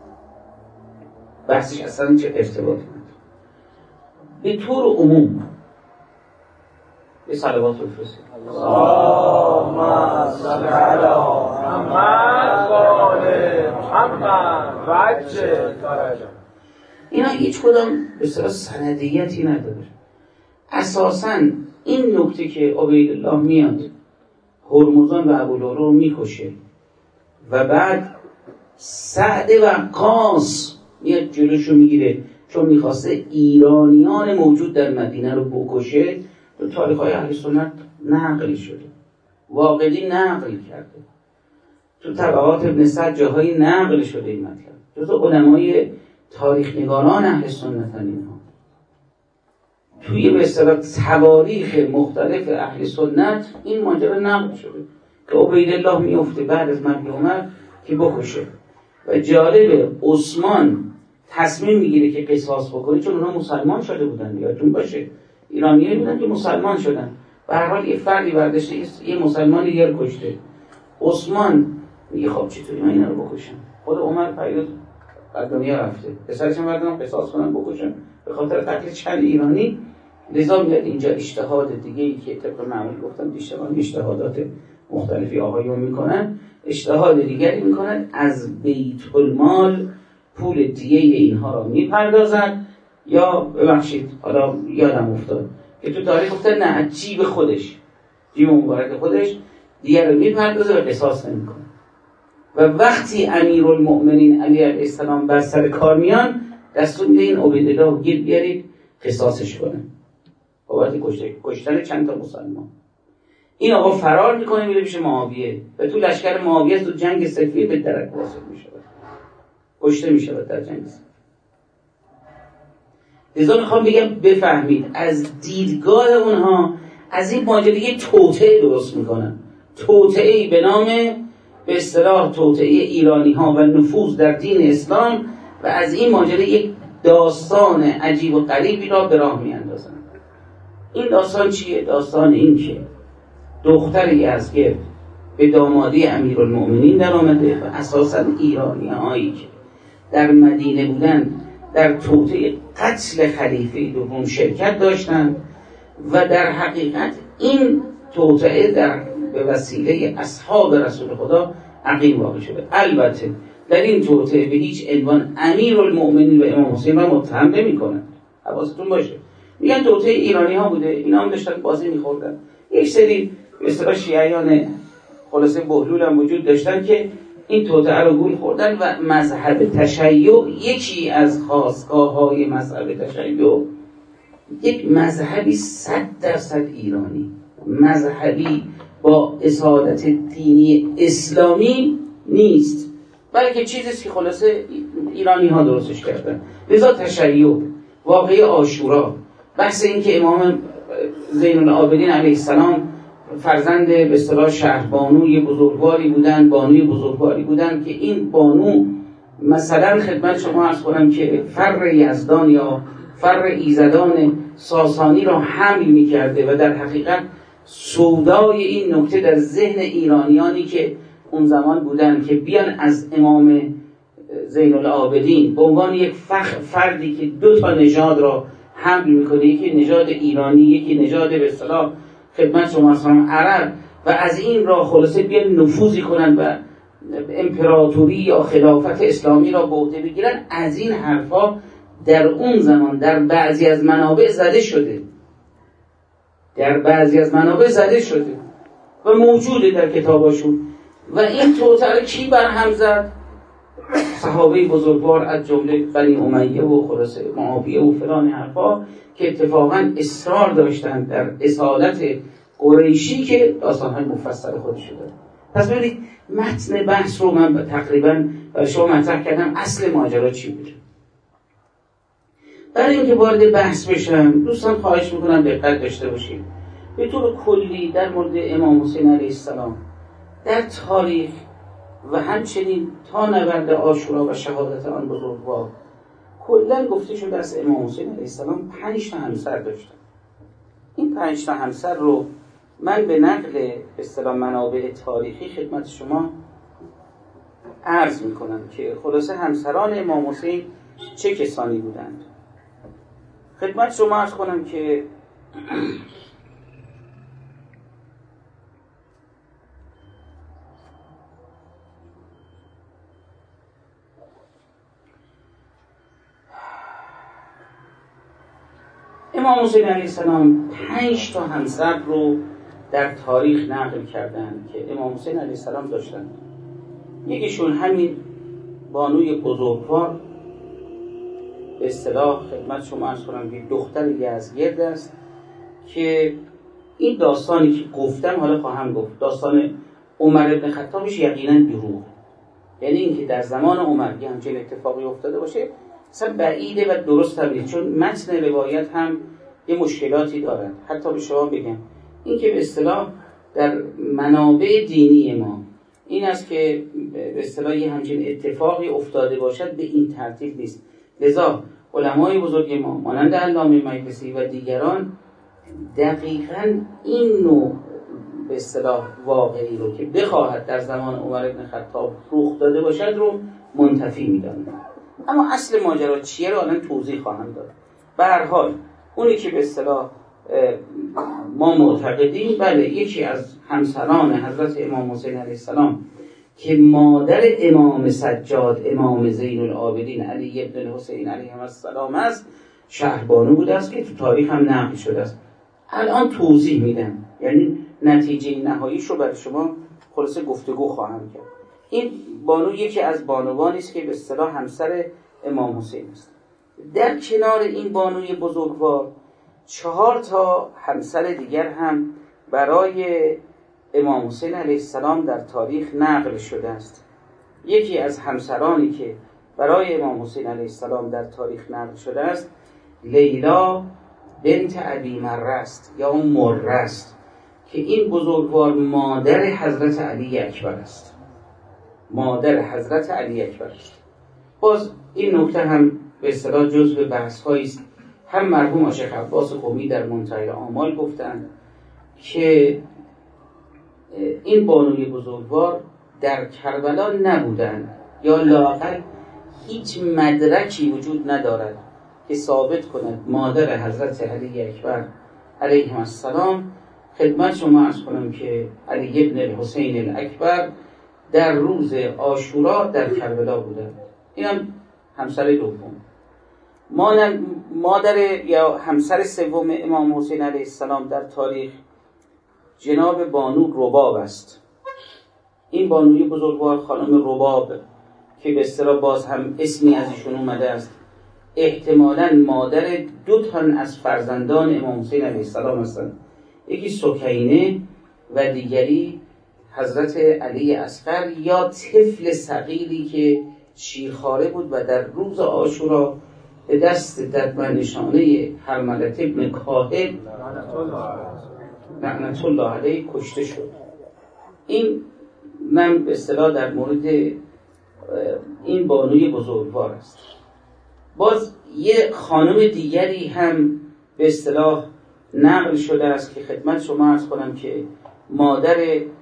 بحثش اصلا چه ارتباطی نداره. به طور عموم به صلوات بفرستید. اللهم صل علی محمد و آل محمد و عجل فرجهم. اینا هیچ کدام به صورت سندیتی نداره. اساساً این نکته که عبیدالله میاد هرمزان و ابولؤلؤ رو میکشه و بعد سعد وقاص میاد جلوشو میگیره چون میخواسته ایرانیان موجود در مدینه رو بکشه، تو تاریخ‌های اهل سنت نقل شده، واقعی نقل کرده، تو طبقات ابن سعد جاهایی نقل شده این مطلب، جزو علمای تاریخ نگاران اهل سنت اینها. توی به اصطلاح تواریخ مختلف اهل سنت این ماجرا نقل شده که عبیدالله میفته بعد از مرگ عمر که بکشه و جالبه عثمان تصمیم میگیره که قصاص بکنه چون اونا مسلمان شده بودن، یادتون باشه ایرانیایی بودن که مسلمان شدن، به هر حال یه فردی برداشته یه مسلمانی دیگر کشته. عثمان میگه خب چطوری من اینا رو بکشم؟ خود عمر فریاد از دنیا رفته، پسرش هم بردارم قصاص کنم بکشم به خاطر قتل چند ایرانی. لذا میاد اینجا اجتهاد دیگه ای که طبق معمول گفتم اجتهادات مختلفی آقایون میکنن، اجتهاد دیگری میکنن از بیت المال پول دیگه اینها را میپردازن، یا ببخشید حالا یادم افتاد که تو تاریخ گفتن نه از جیب خودش، جیب مبارک خودش دیگه رو میپردازه و قصاص نمیکنه. و وقتی امیرالمؤمنین علی علیه السلام بر سر کار میان دستور میده این عبیدالله رو گیر بیارید قصاصش کنه بابت کشتن چند تا مسلمان. این آقا فرار میکنه میره پیش معاویه و تو لشکر معاویه تو جنگ صفین به درک واصل میشه، کشته میشه در جنگ صفین. لذا میخوام بگم بفهمید از دیدگاه اونها از این ماجرا یه توطئه درست میکنن، توطئه‌ای به نام به اصطلاح توطئه ایرانی ها و نفوذ در دین اسلام و از این ماجرا یک داستان عجیب و غریبی را به راه میاندازن. این داستان چیه؟ داستان این که دختر یزدگرد به دامادی امیرالمؤمنین در آمده و اساساً ایرانی هایی که در مدینه بودن در توطئه قتل خلیفه دوم شرکت داشتند و در حقیقت این توطئه در به وسیله اصحاب رسول خدا عقیم واقع شده. البته در این توطئه به هیچ عنوان امیرالمؤمنین و امام حسین را متهم نمی‌کنند، حواستون باشه. میگن توطئه ایرانی ها بوده، اینا هم داشتن بازی می‌خوردن. یک سری به اصطلاح شیعیان خلاصه بهلول هم وجود داشتن که این توطئه رو گول خوردن و مذهب تشیع یکی از خاصگاه‌های مذهب تشیع یک مذهبی 100% ایرانی، مذهبی با اصالت دینی اسلامی نیست، بلکه چیزیست که خلاصه ایرانی ها درستش کردن. لذا تشیع، واقعه عاشورا، بحث این که امام زین العابدین علیه السلام فرزند به اصطلاح شهربانوی بزرگواری بودن، بانوی بزرگواری بودن که این بانو مثلا خدمت شما عرض کنم که فر یزدان یا فر ایزدان ساسانی را حمل می کرده و در حقیقت سودای این نکته در ذهن ایرانیانی که اون زمان بودن که بیان از امام زین العابدین به عنوان یک فردی که دو تا نژاد را حمل میکنه، یکی نژاد ایرانی یکی نژاد به اصطلاح خدمت شما اصلا عرب، و از این را خلاصه بیان نفوذی کنن و امپراتوری یا خلافت اسلامی را به عهده بگیرن، از این حرفا در اون زمان در بعضی از منابع زده شده، در بعضی از منابع زده شده و موجوده در کتاباشون. و این توطئه کی برهم زد؟ صحابه بزرگوار از جمله بنی امیه و خلاصه معاویه و فلان حرفا که اتفاقا اصرار داشتن در اصالت قریشی که داستان‌های مفصل خودش داره. پس ببینید متن بحث رو من تقریبا برای شما مطرح کردم. اصل ماجرا چی بوده؟ برای اینکه وارد بحث بشم دوستان خواهش میکنم دقت داشته باشید. به طور کلی در مورد امام حسین علیه السلام در تاریخ و همچنین تا نبرد عاشورا و شهادت آن بزرگوار کلا گفته شده از امام حسین علیه السلام 5 تا همسر داشتن. این 5 تا همسر رو من به نقل به اصطلاح منابع تاریخی خدمت شما عرض میکنم که خلاصه همسران امام حسین چه کسانی بودند. خدمت شما عرض کنم که امام حسین علیه السلام 5 تا همسر رو در تاریخ نقل کردند که امام حسین علیه السلام داشتن. یکیشون همین بانوی بزرگوار به اصطلاح خدمت شما عرض کنم که دختر یزدگرد است که این داستانی که گفتم حالا خواهم گفت داستان عمر بن خطابش یقینا دروغ، یعنی اینکه در زمان عمر یه همچین اتفاقی افتاده باشه اصلا بعیده و درست نبوده، چون متن روایت هم یه مشکلاتی دارد. حتی به شما بگم این که به اصطلاح در منابع دینی ما این است که به اصطلاح یه همچین اتفاقی افتاده باشد به این ترتیب نیست. لذا علمای بزرگ ما مانند علامه مجلسی و دیگران دقیقاً این نوع به اصطلاح واقعی رو که بخواهد در زمان عمر بن خطاب رخ داده باشد رو منتفی می‌دانند. اما اصل ماجرا چیه رو الان توضیح خواهم داد. به هر حال اونی که به اصطلاح ما معتقدیم بله یکی از همسران حضرت امام حسین علیه السلام که مادر امام سجاد امام زین العابدین علی ابن الحسین علیه السلام است شهربانو بوده است که تو تاریخ هم نقل شده است. الان توضیح میدم، یعنی نتیجه نهاییش رو برای شما خلاصه گفتگو خواهم کرد. این بانو یکی از بانوانی است که به اصطلاح همسر امام حسین است. در کنار این بانوی بزرگوار 4 تا همسر دیگر هم برای امام حسین علیه السلام در تاریخ نقل شده است. یکی از همسرانی که برای امام حسین علیه السلام در تاریخ نقل شده است لیلا بنت ابی مره است یا اون مره است که این بزرگوار مادر حضرت علی اکبر است. مادر حضرت علی اکبر است. باز این نکته هم به اصطلاح جزء بحث‌هایی است. هم مرحوم شیخ عباس قمی در منتهی آمال گفتند که این بانوی بزرگوار در کربلا نبودند یا لااقل هیچ مدرکی وجود ندارد که ثابت کند مادر حضرت علی اکبر علیه السلام خدمت شما عرض کنم که علی ابن الحسین الاکبر در روز عاشورا در کربلا بودند. اینم همسر دوم. مادر یا همسر سوم امام حسین علیه السلام در تاریخ جناب بانو رباب است. این بانوی بزرگوار خانم رباب که به اصطلاح باز هم اسمی از ایشون اومده است احتمالاً مادر 2 تن از فرزندان امام حسین علیه السلام هستند. یکی سکینه و دیگری حضرت علی اصغر یا طفل صغیری که شیرخواره بود و در روز عاشورا به دست ددمنشانه حرملة ابن کاهل لعنت الله علیه کشته شد. این من به اصطلاح در مورد این بانوی بزرگوار است. باز یه خانم دیگری هم به اصطلاح نقل شده است که خدمت شما عرض کنم که مادر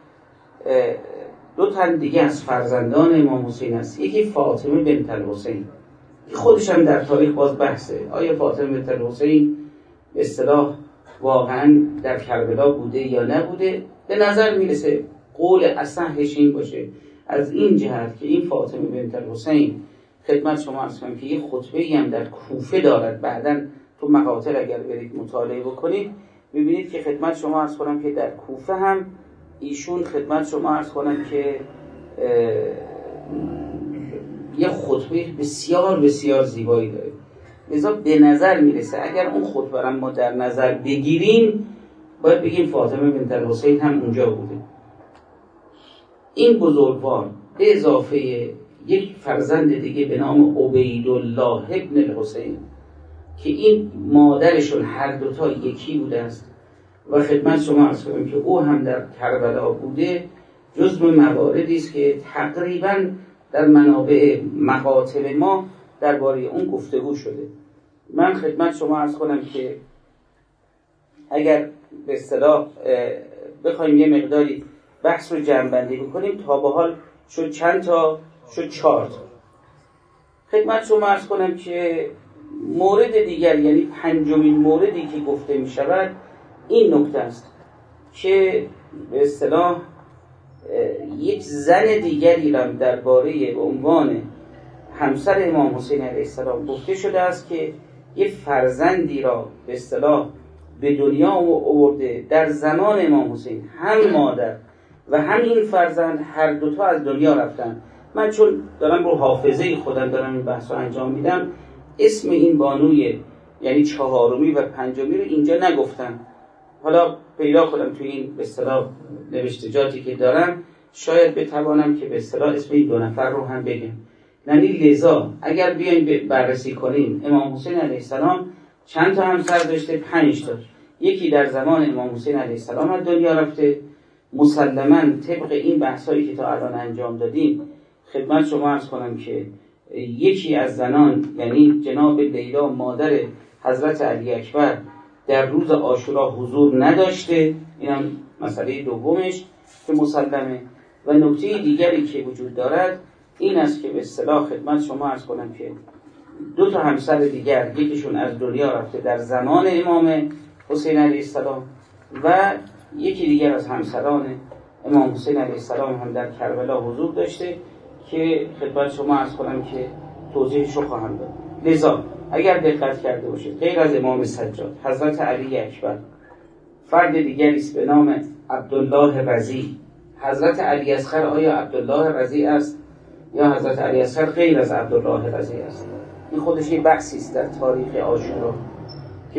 2 تن دیگه از فرزندان امام حسین است. یکی فاطمه بنت الحسین که خودش هم در تاریخ باز بحثه آیا فاطمه بنت الحسین به اصطلاح واقعا در کربلا بوده یا نبوده. به نظر میرسه قول اصحش این باشه از این جهت که این فاطمه بنت الحسین خدمت شما عرض کنم که یه خطبه‌ای هم در کوفه دارد. بعداً تو مقاطع اگر برید مطالعه بکنید ببینید که خدمت شما عرض کنم که در کوفه هم ایشون خدمت شما عرض کنم که یه خطبه بسیار بسیار زیبایی داره. لذا به نظر میرسه اگر اون خطبه را ما در نظر بگیریم باید بگیم فاطمه بنت الحسین هم اونجا بوده. این بزرگوار به اضافه یک فرزند دیگه به نام عبیدالله ابن الحسین که این مادرشون هر دوتا یکی بوده است و خدمت شما عرض کنم که او هم در کربلا بوده، جزو مواردی است که تقریباً در منابع مقاطع ما درباره اون گفتگو شده. من خدمت شما عرض کنم که اگر به اصطلاح بخوایم یه مقداری بحث رو جمع‌بندی بکنیم، تا به حال شد چند تا؟ شد 4 تا. خدمت شما عرض کنم که مورد دیگر، یعنی 5مین موردی که گفته می شود این نکته است که به اصطلاح یک زن دیگری را درباره عنوان همسر امام حسین علیه السلام گفته شده است که یک فرزندی را به اصطلاح به دنیا آورده در زمان امام حسین. هم مادر و هم این فرزند هر دوتا از دنیا رفتن. من چون دارم رو حافظه خودم دارم این بحث رو انجام میدم، اسم این بانوی یعنی 4می و 5می رو اینجا نگفتم. حالا پیدا کنم توی این به اصطلاح نوشتجاتی که دارم شاید بتوانم که به اصطلاح اسم این 2 نفر رو هم بگم. یعنی لذا اگر بیایم بررسی کنیم امام حسین علیه السلام چند تا همسر داشته؟ 5 تا. یکی در زمان امام حسین علیه السلام از دنیا رفته. مسلماً طبق این بحثایی که تا الان انجام دادیم خدمت شما عرض کنم که یکی از زنان یعنی جناب لیلا مادر حضرت علی اکبر در روز عاشورا حضور نداشته. اینم مسئله دومش که مسلمه. و نکته دیگری که وجود دارد این است که به اصطلاح خدمت شما عرض کنم که 2 تا همسر دیگر، یکیشون از دنیا رفته در زمان امام حسین علیه السلام و یکی دیگر از همسران امام حسین علیه السلام هم در کربلا حضور داشته که خدمت شما عرض کنم که توضیحش رو خواهم داد. لذا اگر دقت کرده باشید غیر از امام سجاد حضرت علی اکبر فرد دیگری است به نام عبدالله رضی. حضرت علی اصغر آیا عبدالله رضی است یا حضرت علی اصغر غیر از عبدالله رضی است؟ این خودش یه بحثی است در تاریخ عاشورا که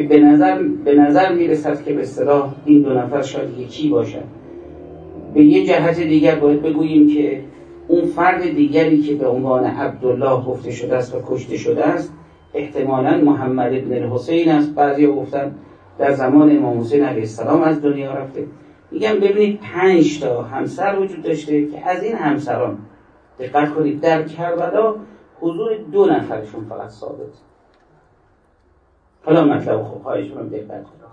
به نظر میرسد که به اصطلاح این 2 نفر شاید یکی باشند. به یه جهت دیگر باید بگوییم که اون فرد دیگری که به عنوان عبدالله گفته شده است و کشته شده است احتمالاً محمد ابن الحسین است. بعضی گفتن در زمان امام حسین علیه السلام از دنیا رفته. میگم ببینید 5 تا همسر وجود داشته که از این همسران دقت کنید در کربلا حضور 2 نفرشون فقط ثابت. حالا مطلب خوب خواهشون دقت کنید.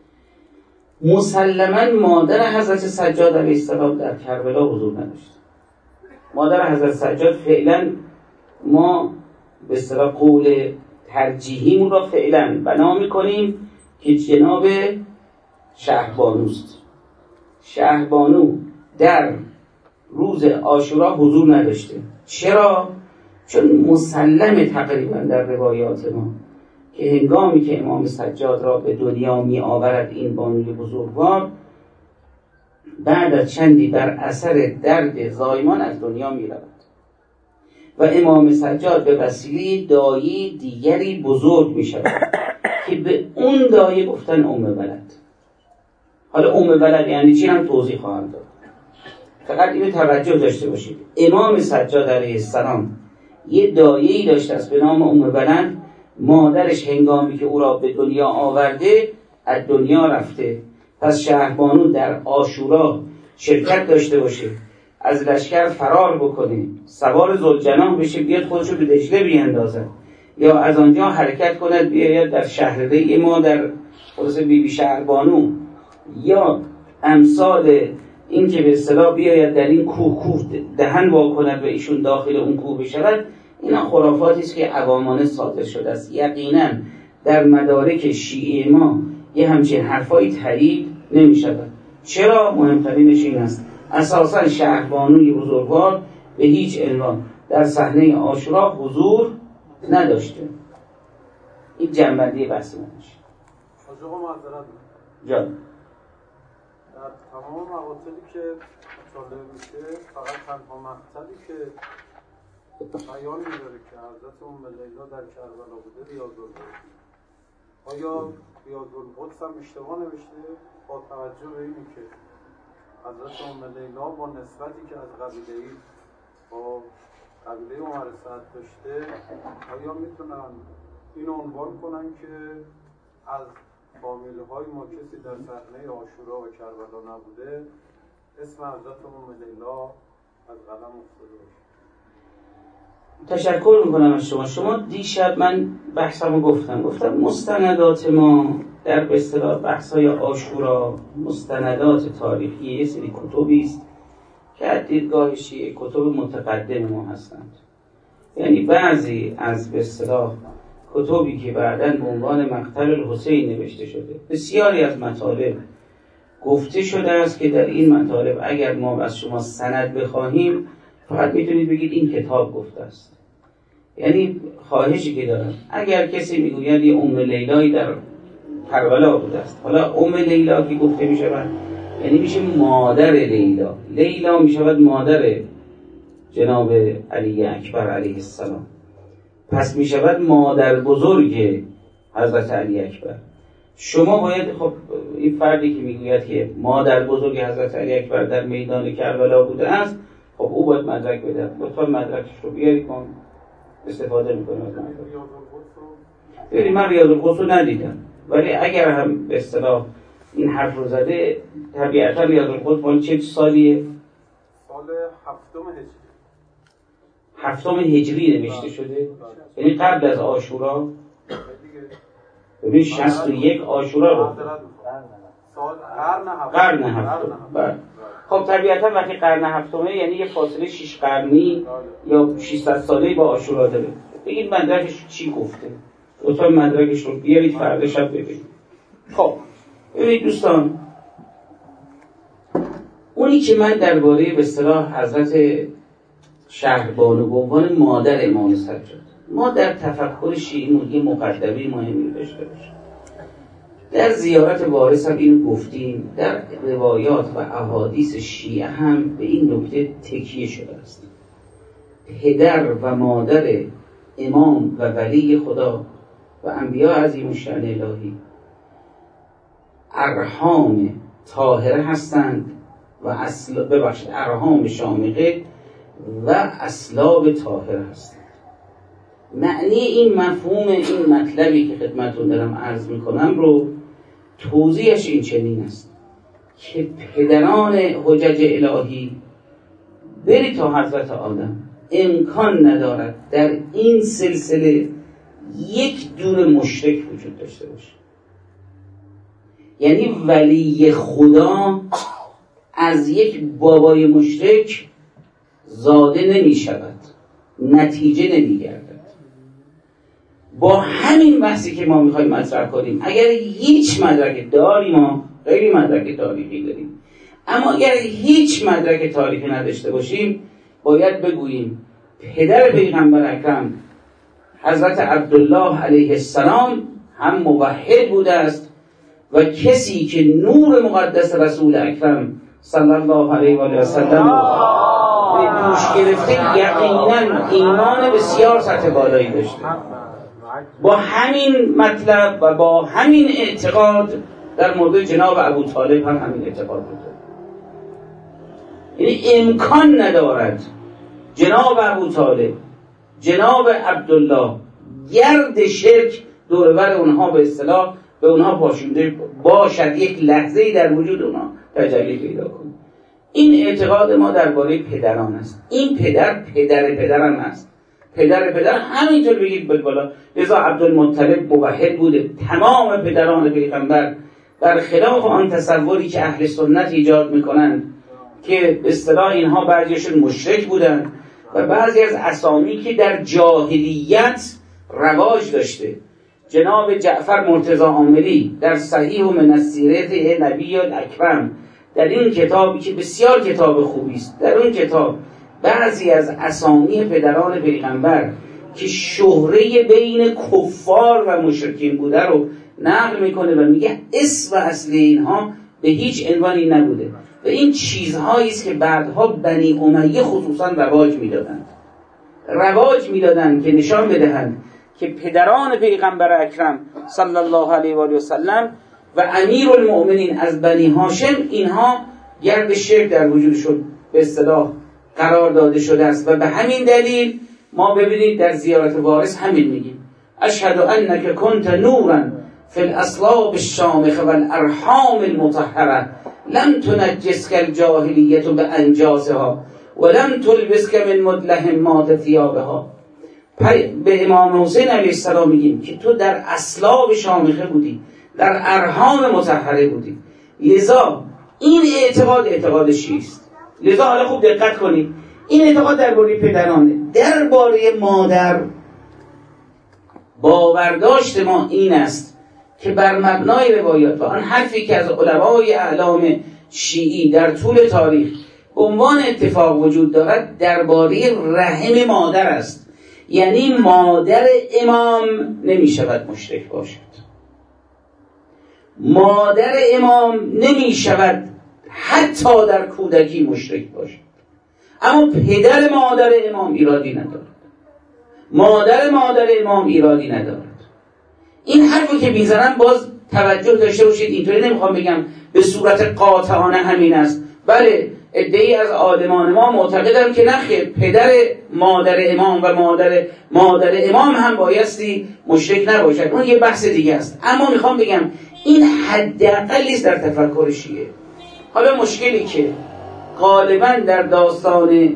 مسلماً مادر حضرت سجاد علیه السلام در کربلا حضور نداشت. مادر حضرت سجاد فعلا ما به اصطلاح قول ترجیحیمون را فعلا بنا می‌کنیم که جناب شهربانوست. شهربانو در روز عاشورا حضور نداشته. چرا؟ چون مسلمه تقریبا در روایات ما که هنگامی که امام سجاد را به دنیا می آورد این بانوی بزرگوار، بعد از چندی بر اثر درد زایمان از دنیا می رود و امام سجاد به وسیله دایی دیگری بزرگ می شود که به اون دایی گفتن بلد. حالا بلد یعنی چی هم توضیح خواهم داد. فقط اینو توجه داشته باشید. امام سجاد علیه السلام یه دایه‌ای داشته است به نام بلد. مادرش هنگامی که او را به دنیا آورده از دنیا رفته. پس شهربانو در عاشورا شرکت داشته باشه، از لشکر فرار بکنه، سوار ذوالجناح بشه، بیاد خودشو به دجله بیاندازه، یا از آنجا حرکت کند بیاید در شهرده ما در خلاص بیبی شهربانو، یا امثال این که به اصطلاح بیاید در این کوه دهن وا کند و ایشون داخل اون کوه بشود. اینا خرافاتی است که عوامانه صادر شده است. یقینا در مدارک شیعه ما یه همچین حرفایی تایید نمی شود. چرا؟ مهمترینش این است اساساً شهربانوی بزرگوار به هیچ عنوان در صحنه عاشورا حضور نداشته. این جنبندی بحث من میشه. آقا معذرت جان در تمام مقاطعی که مطالعه میشه فقط تنها مقطعی که بیانی داره که حضرت ام لیلا در کربلا بوده ریاض‌القدس. آیا ریاض‌القدس هم اشتباه نوشته با توجه به اینی که حضرت ام لیلا با نسبتی که از قبیله‌ای با قبیله عمر سعد داشته، آیا میتونن این عنوان کنن که از فامیل‌های ما کسی در صحنه عاشورا و کربلا نبوده، اسم حضرت ام لیلا از قلم افتاده باشه؟ تشکر میکنم از شما. دیشب من بحثمو گفتم مستندات ما در به اصطلاح بحث‌های عاشورا مستندات تاریخی یه سری کتبی است که از دیدگاه شیعه کتب متقدم ما هستند. یعنی بعضی از به اصطلاح کتبی که بعداً به عنوان مقتل الحسین نوشته شده، بسیاری از مطالب گفته شده است که در این مطالب اگر ما از شما سند بخواهیم فقط میتونید بگید این کتاب گفته است. یعنی خواهشی که دارم، اگر کسی میگوید یه ام لیلایی در کربلا بوده است، حالا ام لیلا که گفته میشود یعنی میشه مادر لیلا. لیلا میشود مادر جناب علی اکبر علیه السلام، پس میشود مادر بزرگ حضرت علی اکبر. شما باید خب این فردی که میگوید که مادر بزرگ حضرت علی اکبر در میدان کربلا بوده است، خب او باید مدرک بده. لطفا مدرکش رو بیاری کن، استفاده میکنم از مدرک. ببینید من ریاض‌القدس رو ندیدم، ولی اگر هم به اصطلاح این حرف رو زده، طبیعتا ریاض‌القدس مال چه سالیه؟ سال هفتم هجری نوشته شده، یعنی قبل از عاشورا. ببین 61 عاشورا رو قرن هفتم. خب طبیعتا وقتی قرن هفتمه یعنی یه فاصله 6 قرنی یا 600 ساله‌ای با عاشورا داره. بگید مدرکش چی گفته، لطفا مدرکش رو بیارید فردا شب ببینید. خب ببینید دوستان، اونی که من درباره به اصطلاح حضرت شهربانو به عنوان مادر امام سجاد، ما در تفکر شیعیمون یه مقدمه مهمی داشته باشیم. در زیارت وارث هم اینو گفتیم، در روایات و احادیث شیعه هم به این نکته تکیه شده است. پدر و مادر امام و ولی خدا و انبیاء عظیم الشأن الهی ارحام طاهره هستند و ارحام شامخه و اصلاب طاهره هستند. معنی این مفهوم این مطلبی که خدمتتون دارم عرض میکنم رو توضیحش این چنین است که پدران حجج الهی بری تا حضرت آدم امکان ندارد در این سلسله یک دونه مشرک وجود داشته باشه. یعنی ولی خدا از یک بابای مشرک زاده نمی شود، نتیجه نمی گردد. با همین بحثی که ما میخوایم مطرح کنیم، اگر هیچ مدرک داریم، ما خیلی مدرک تاریخی داریم، اما اگر هیچ مدرک تاریخی نداشته باشیم، باید بگوییم پدر پیغمبر اکرم حضرت عبدالله علیه السلام هم موحد بوده است و کسی که نور مقدس رسول اکرم صلی الله علیه و آله و سلم به دوش گرفته یقینا ایمان بسیار سطح بالایی داشته. با همین مطلب و با همین اعتقاد در مورد جناب ابو طالب هم همین اعتقاد بوده. یعنی امکان ندارد جناب ابو طالب، جناب عبدالله گرد شرک دورور اونها به اصطلاح به اونها پاشونده باشد، یک لحظه‌ای در وجود اونها تجلی پیدا کنه. این اعتقاد ما درباره پدران است. این پدرم است. پدر همینطور بگید بالا. لذا عبدالمطلب موحد بوده. تمام پدران پیغمبر برخلاف آن تصوری که اهل سنت ایجاد میکنند که به اصطلاح اینها بعضیشون مشرک بودن و بعضی از اسامی که در جاهلیت رواج داشته. جناب جعفر مرتضی عاملی در صحیح و من السیرة نبی الاکرم، در این کتابی که بسیار کتاب خوبی است، در اون کتاب بعضی از اسامی پدران پیغمبر که شهره بین کفار و مشرکین بوده رو نقل میکنه و میگه اسم اصلی اینها به هیچ عنوانی نبوده و این چیزهایی است که بعدها بنی امیه خصوصا رواج میدادند. رواج میدادند که نشان بدهند که پدران پیغمبر اکرم صلی الله علیه و آله و سلم و امیرالمؤمنین از بنی هاشم اینها گرد شرک در وجودشون به اصطلاح قرار داده شده است و به همین دلیل ما ببینید در زیارت وارث همین میگیم اشهد انک کنت نورا فی الاصلاب الشامخه و الارحام المطهره لم تنجسک الجاهلیه بانجاسها و لم تلبسک من مدلهمات ثیابها. به امام حسین علیه السلام میگیم که تو در اصلاب شامخه بودی، در ارحام مطهره بودی، لذا این اعتقاد شیست. لذا حالا خوب دقت کنید، این اعتقاد درباره پدرانه. درباره مادر باورداشت ما این است که بر مبنای روایات و آن حرفی که از علمای اعلام شیعی در طول تاریخ به عنوان اتفاق وجود دارد درباره رحم مادر است. یعنی مادر امام نمی شود مشرک باشد، مادر امام نمی شود حتی در کودکی مشرک باشد، اما پدر مادر امام ایرادی ندارد، مادر امام ایرادی ندارد. این حرفی که میزنم باز توجه داشته باشید، اینطوری نمیخوام بگم به صورت قاطعانه همین است. بله عده‌ای از عالمان ما معتقدند که نخیر، پدر مادر امام و مادر امام هم بایستی مشرک نباشد، اون یه بحث دیگه است. اما میخوام بگم این حداقلی است در تفکر شیعه. حالا مشکلی که غالبا در داستان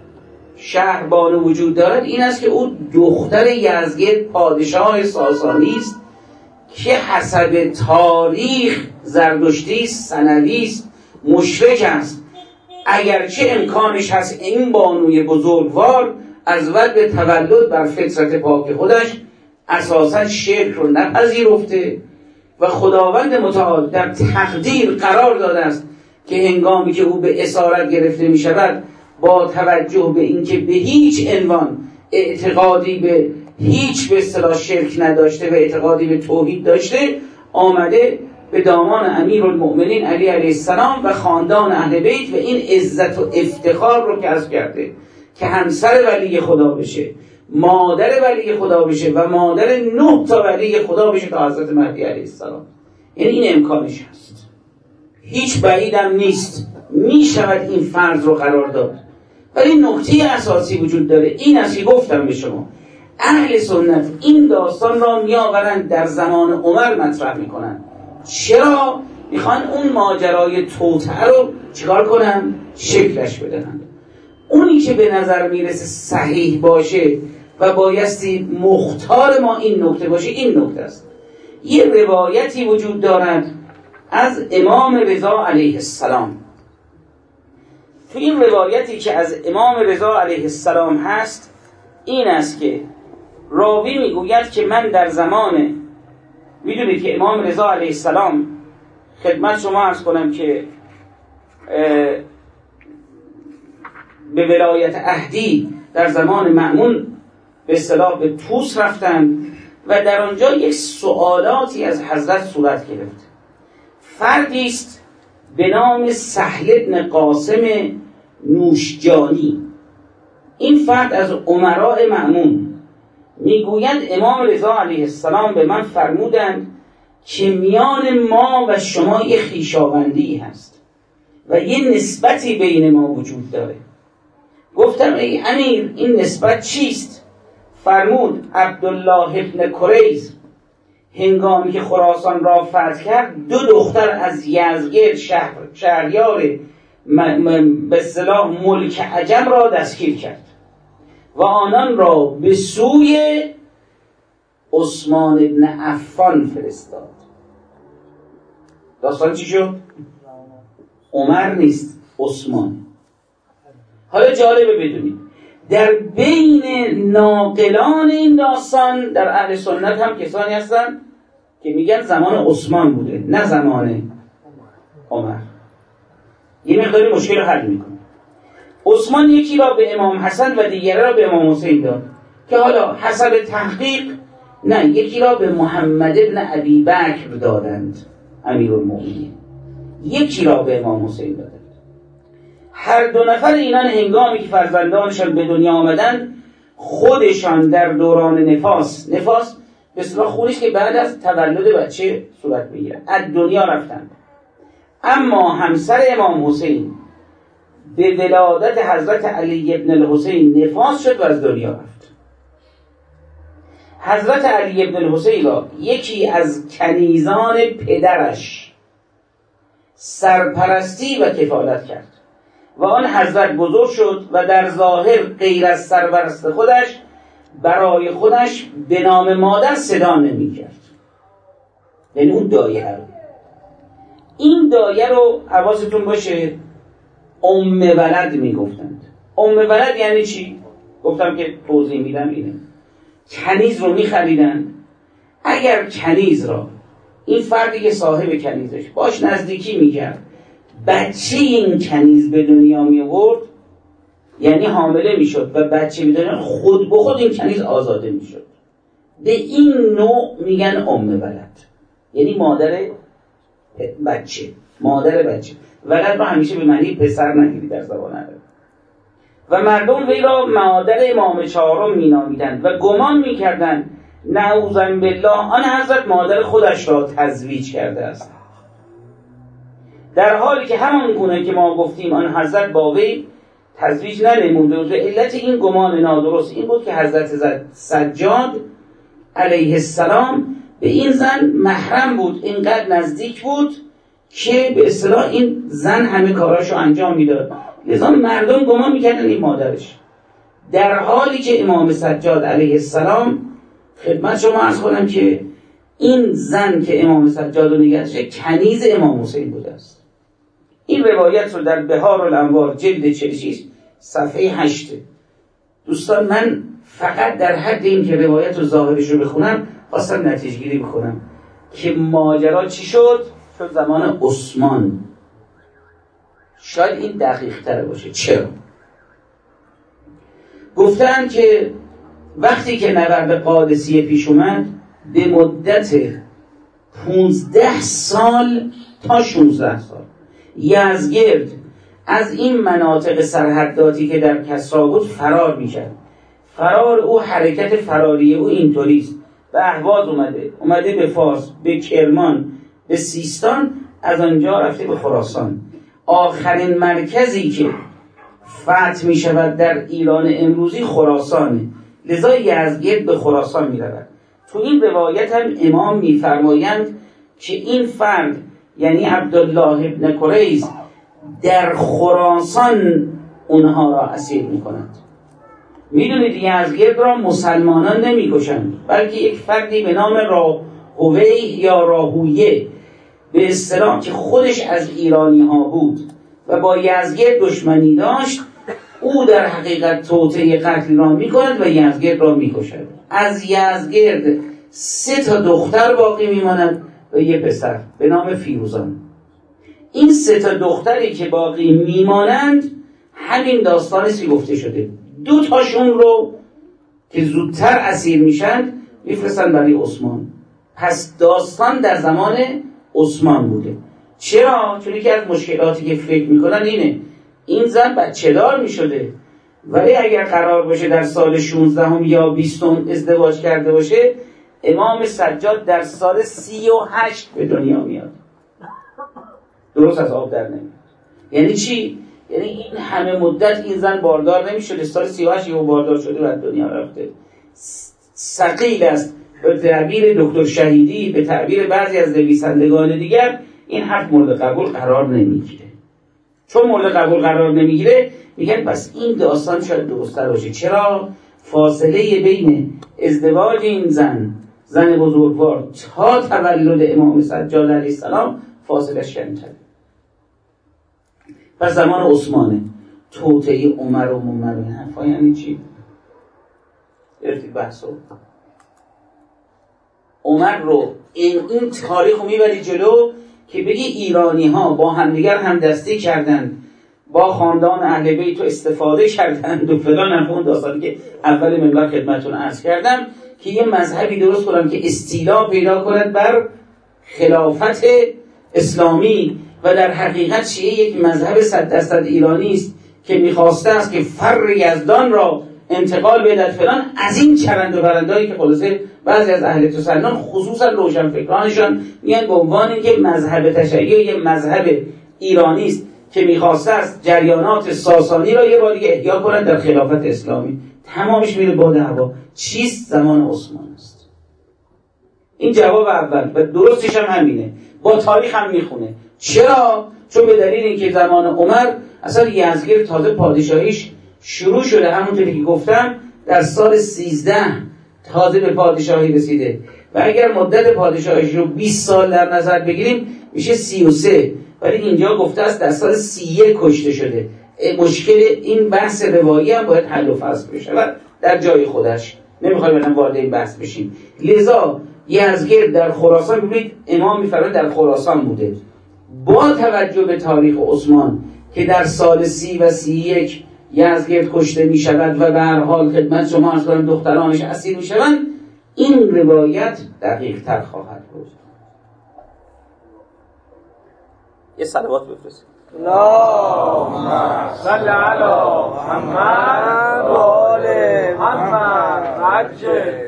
شهربانو وجود دارد این است که او دختر یزدگرد پادشاه ساسانی است که حسب تاریخ زردشتی ثانوی است، مشرک است. اگرچه امکانش هست این بانوی بزرگوار از وقت تولد بر فطرت پاک خودش اساساً شرک رو نپذیرفته و خداوند متعال در تقدیر قرار داده است که هنگامی که او به اسارت گرفته می شود با توجه به اینکه به هیچ عنوان اعتقادی به هیچ به اصطلاح شرک نداشته و اعتقادی به توحید داشته، آمده به دامان امیرالمؤمنین علی علیه السلام و خاندان اهل بیت و این عزت و افتخار رو کسب کرده که همسر ولی خدا بشه، مادر ولی خدا بشه و مادر 9 تا ولی خدا بشه تا حضرت مهدی علیه السلام. یعنی این امکانش هست، هیچ بعیدم نیست، می شود این فرض رو قرار داد. ولی نکته اساسی وجود داره، این است که گفتم به شما اهل سنت این داستان را می آورند در زمان عمر مطرح می کنند. چرا؟ میخوان اون ماجرای توطئه رو چیکار کنن؟ شکلش بدن. اونی که به نظر میرسه صحیح باشه و بایستی مختار ما این نکته باشه، این نکته است. یه روایتی وجود دارد از امام رضا علیه السلام. تو این روایتی که از امام رضا علیه السلام هست این است که راوی میگوید که من در زمان، میدونید که امام رضا علیه السلام خدمت شما عرض کنم که به ولایت عهدی در زمان مأمون به اصطلاح به طوس رفتن و در آنجا یک سوالاتی از حضرت صورت گرفت. فردی است به نام سهل بن قاسم نوشجانی. این فرد از امراء مأمون میگویند امام رضا علیه السلام به من فرمودند که میان ما و شما یه خویشاوندی هست و یه نسبتی بین ما وجود داره. گفتم ای امیر این نسبت چیست؟ فرمود عبدالله ابن کریز هنگامی که خراسان را فتح کرد 2 دختر از یزدگرد شهریار به اصطلاح ملک عجم را دستگیر کرد و آنان را به سوی عثمان ابن عفان فرستاد. داستان چی شد؟ عمر نیست، عثمان. حالا جالبه بدونید در بین ناقلان این داستان در اهل سنت هم کسانی هستن که میگن زمان عثمان بوده نه زمان عمر. یه مقداری مشکل رو حل میکنه. عثمان یکی را به امام حسن و دیگری را به امام حسین داد که حالا حسب تحقیق نه، یکی را به محمد ابن ابی بکر دادند امیرالمؤمنین، یکی را به امام حسین دادند. هر 2 نفر اینان هنگامی که فرزندانشان به دنیا آمدند خودشان در دوران نفاس به اصطلاح خونش که بعد از تولد بچه صورت بگیره از دنیا رفتن، اما همسر امام حسین به ولادت حضرت علی ابن الحسین نفاس شد و از دنیا رفت. حضرت علی ابن الحسین را یکی از کنیزان پدرش سرپرستی و کفالت کرد و آن حضرت بزرگ شد و در ظاهر غیر از سرپرست خودش برای خودش به نام مادر صدا نمی کرد. یعنی اون دایه رو، این دایه رو حواستون باشه ام ولد می گفتند. ام ولد یعنی چی؟ گفتم که توضیح میدم اینه. کنیز رو می خریدن، اگر کنیز را این فردی که صاحب کنیزش باش نزدیکی می کرد بچه این کنیز به دنیا می آورد، یعنی حامله می شد و بچه به دنیا، خود به خود این کنیز آزاده می شد. به این نوع میگن ام ولد، یعنی مادر بچه. ولد رو همیشه به معنی پسر نگیری در زبان عربی. و مردم وی را مادر امام چهارم می نامیدند و گمان می کردند نعوذا بالله آن حضرت مادر خودش را تزویج کرده است، در حالی که همان گونه که ما گفتیم آن حضرت با وی تزویج ننموده و علت این گمان نادرست این بود که حضرت سجاد علیه السلام به این زن محرم بود، اینقدر نزدیک بود که به اصطلاح این زن همه کاراشو انجام میداد، لذا مردم گمان میکردن این مادرش، در حالی که امام سجاد علیه السلام خدمت شما عرض کنم که این زن که امام سجاد رو نگه داشته کنیز امام حسین بوده است. این روایت رو در بهار الانوار جلد 46 صفحه 8. دوستان من فقط در حد این که روایت رو ظاهرش رو بخونم خواستم نتیجه گیری بکنم که ماجرا چی شد زمان عثمان. شاید این دقیق تر باشه. چرا؟ گفتن که وقتی که نبرد قادسیه پیش اومد به مدت 15 سال تا 16 سال یزدگرد از این مناطق سرحداتی که در کسرا بود فرار میکرد. فرار او، حرکت فراری او اینطوریست: به اهواز اومده به فارس، به کرمان، به سیستان، از آنجا رفته به خراسان. آخرین مرکزی که فتح می شود در ایران امروزی خراسانه، لذا یزدگرد به خراسان می رود. تو این روایت هم امام می فرمایند که این فرد یعنی عبدالله ابن قریظ در خراسان اونها را اسیر می کند. می دونید یزدگرد را مسلمانان نمی کشند، بلکه یک فردی به نام راهویه یا راهویه به اصطلاح که خودش از ایرانی ها بود و با یزدگرد دشمنی داشت، او در حقیقت توطئه قتل را می کند و یزدگرد را می کشد. از یزدگرد 3 دختر باقی می ماند و 1 پسر به نام فیروزان. این 3 دختری که باقی می مانند همین داستانی گفته شده. 2 رو که زودتر اسیر میشند میفرستن برای عثمان. پس داستان در زمان عثمان بوده. چرا؟ چون یکی از مشکلاتی که فکر میکنن اینه این زن بچه‌دار میشده، ولی اگر قرار باشه در سال 16 یا 20 ازدواج کرده باشه، امام سجاد در سال 38 به دنیا میاد. درست از آب در نمیاد. یعنی چی؟ یعنی این همه مدت این زن باردار نمیشده، سال 38 یهو باردار شده و دنیا رفته. ثقیل است. به تعبیر دکتر شهیدی، به تعبیر بعضی از نویسندگان دیگر، این حرف مورد قبول قرار نمیگیره. چون مورد قبول قرار نمیگیره میگن پس این داستان شاید درست‌تر باشه. چرا؟ فاصله بین ازدواج این زن بزرگوار تا تولد امام سجاد علیه السلام فاصله‌اش کمتره. پس زمان عثمانه. توطئه عمر و ممر این حرفا یعنی چی؟ گرفتید بحثو؟ عمر رو این تاریخ رو میبری جلو که بگی ایرانی ها با همدیگر همدستی کردن، با خاندان اهل بیت استفاده کردن و فلان. اون داستانی که اول منبر خدمتتون عرض کردم که یه مذهبی درست کنن که استیلا پیدا کند بر خلافت اسلامی و در حقیقت شیعه یک مذهب 100% ایرانی است که میخواسته است که فر یزدان را انتقال به در فلان، از این چرند و پرندهایی که خلاصه بعضی از اهل تسنن خصوصا روشنفکرانشان میان به عنوان اینکه مذهب تشیع یه مذهب ایرانی است که می‌خواسته است جریانات ساسانی را یه بار دیگه احیا کنند در خلافت اسلامی. تمامش میره باد هوا. چیست؟ زمان عثمان است. این جواب اول و درستش هم همینه، با تاریخ هم میخونه. چرا؟ چون به دلیل اینکه زمان عمر اصلا یزدگرد تازه پادشاهیش شروع شده، همونطوری که گفتم در سال 13 تازه به پادشاهی رسیده و اگر مدت پادشاهیش رو 20 سال در نظر بگیریم میشه 33، ولی اینجا گفته است در سال 31 کشته شده. مشکل این بحث روایی هم باید حل و فصل بشه و در جای خودش، نمیخوایم الان وارد این بحث بشیم. لذا یزدگرد در خراسان، ببینید امام میفرماید در خراسان بوده، با توجه به تاریخ عثمان که در سال 30 و 31 یزدگرد کشته می شود و به هر حال خدمت شما عرض کنم دخترانش اسیر می شوند، این روایت دقیق تر خواهد بود. یه صلوات بفرستید. اللهم صل علی محمد و آل محمد عجل.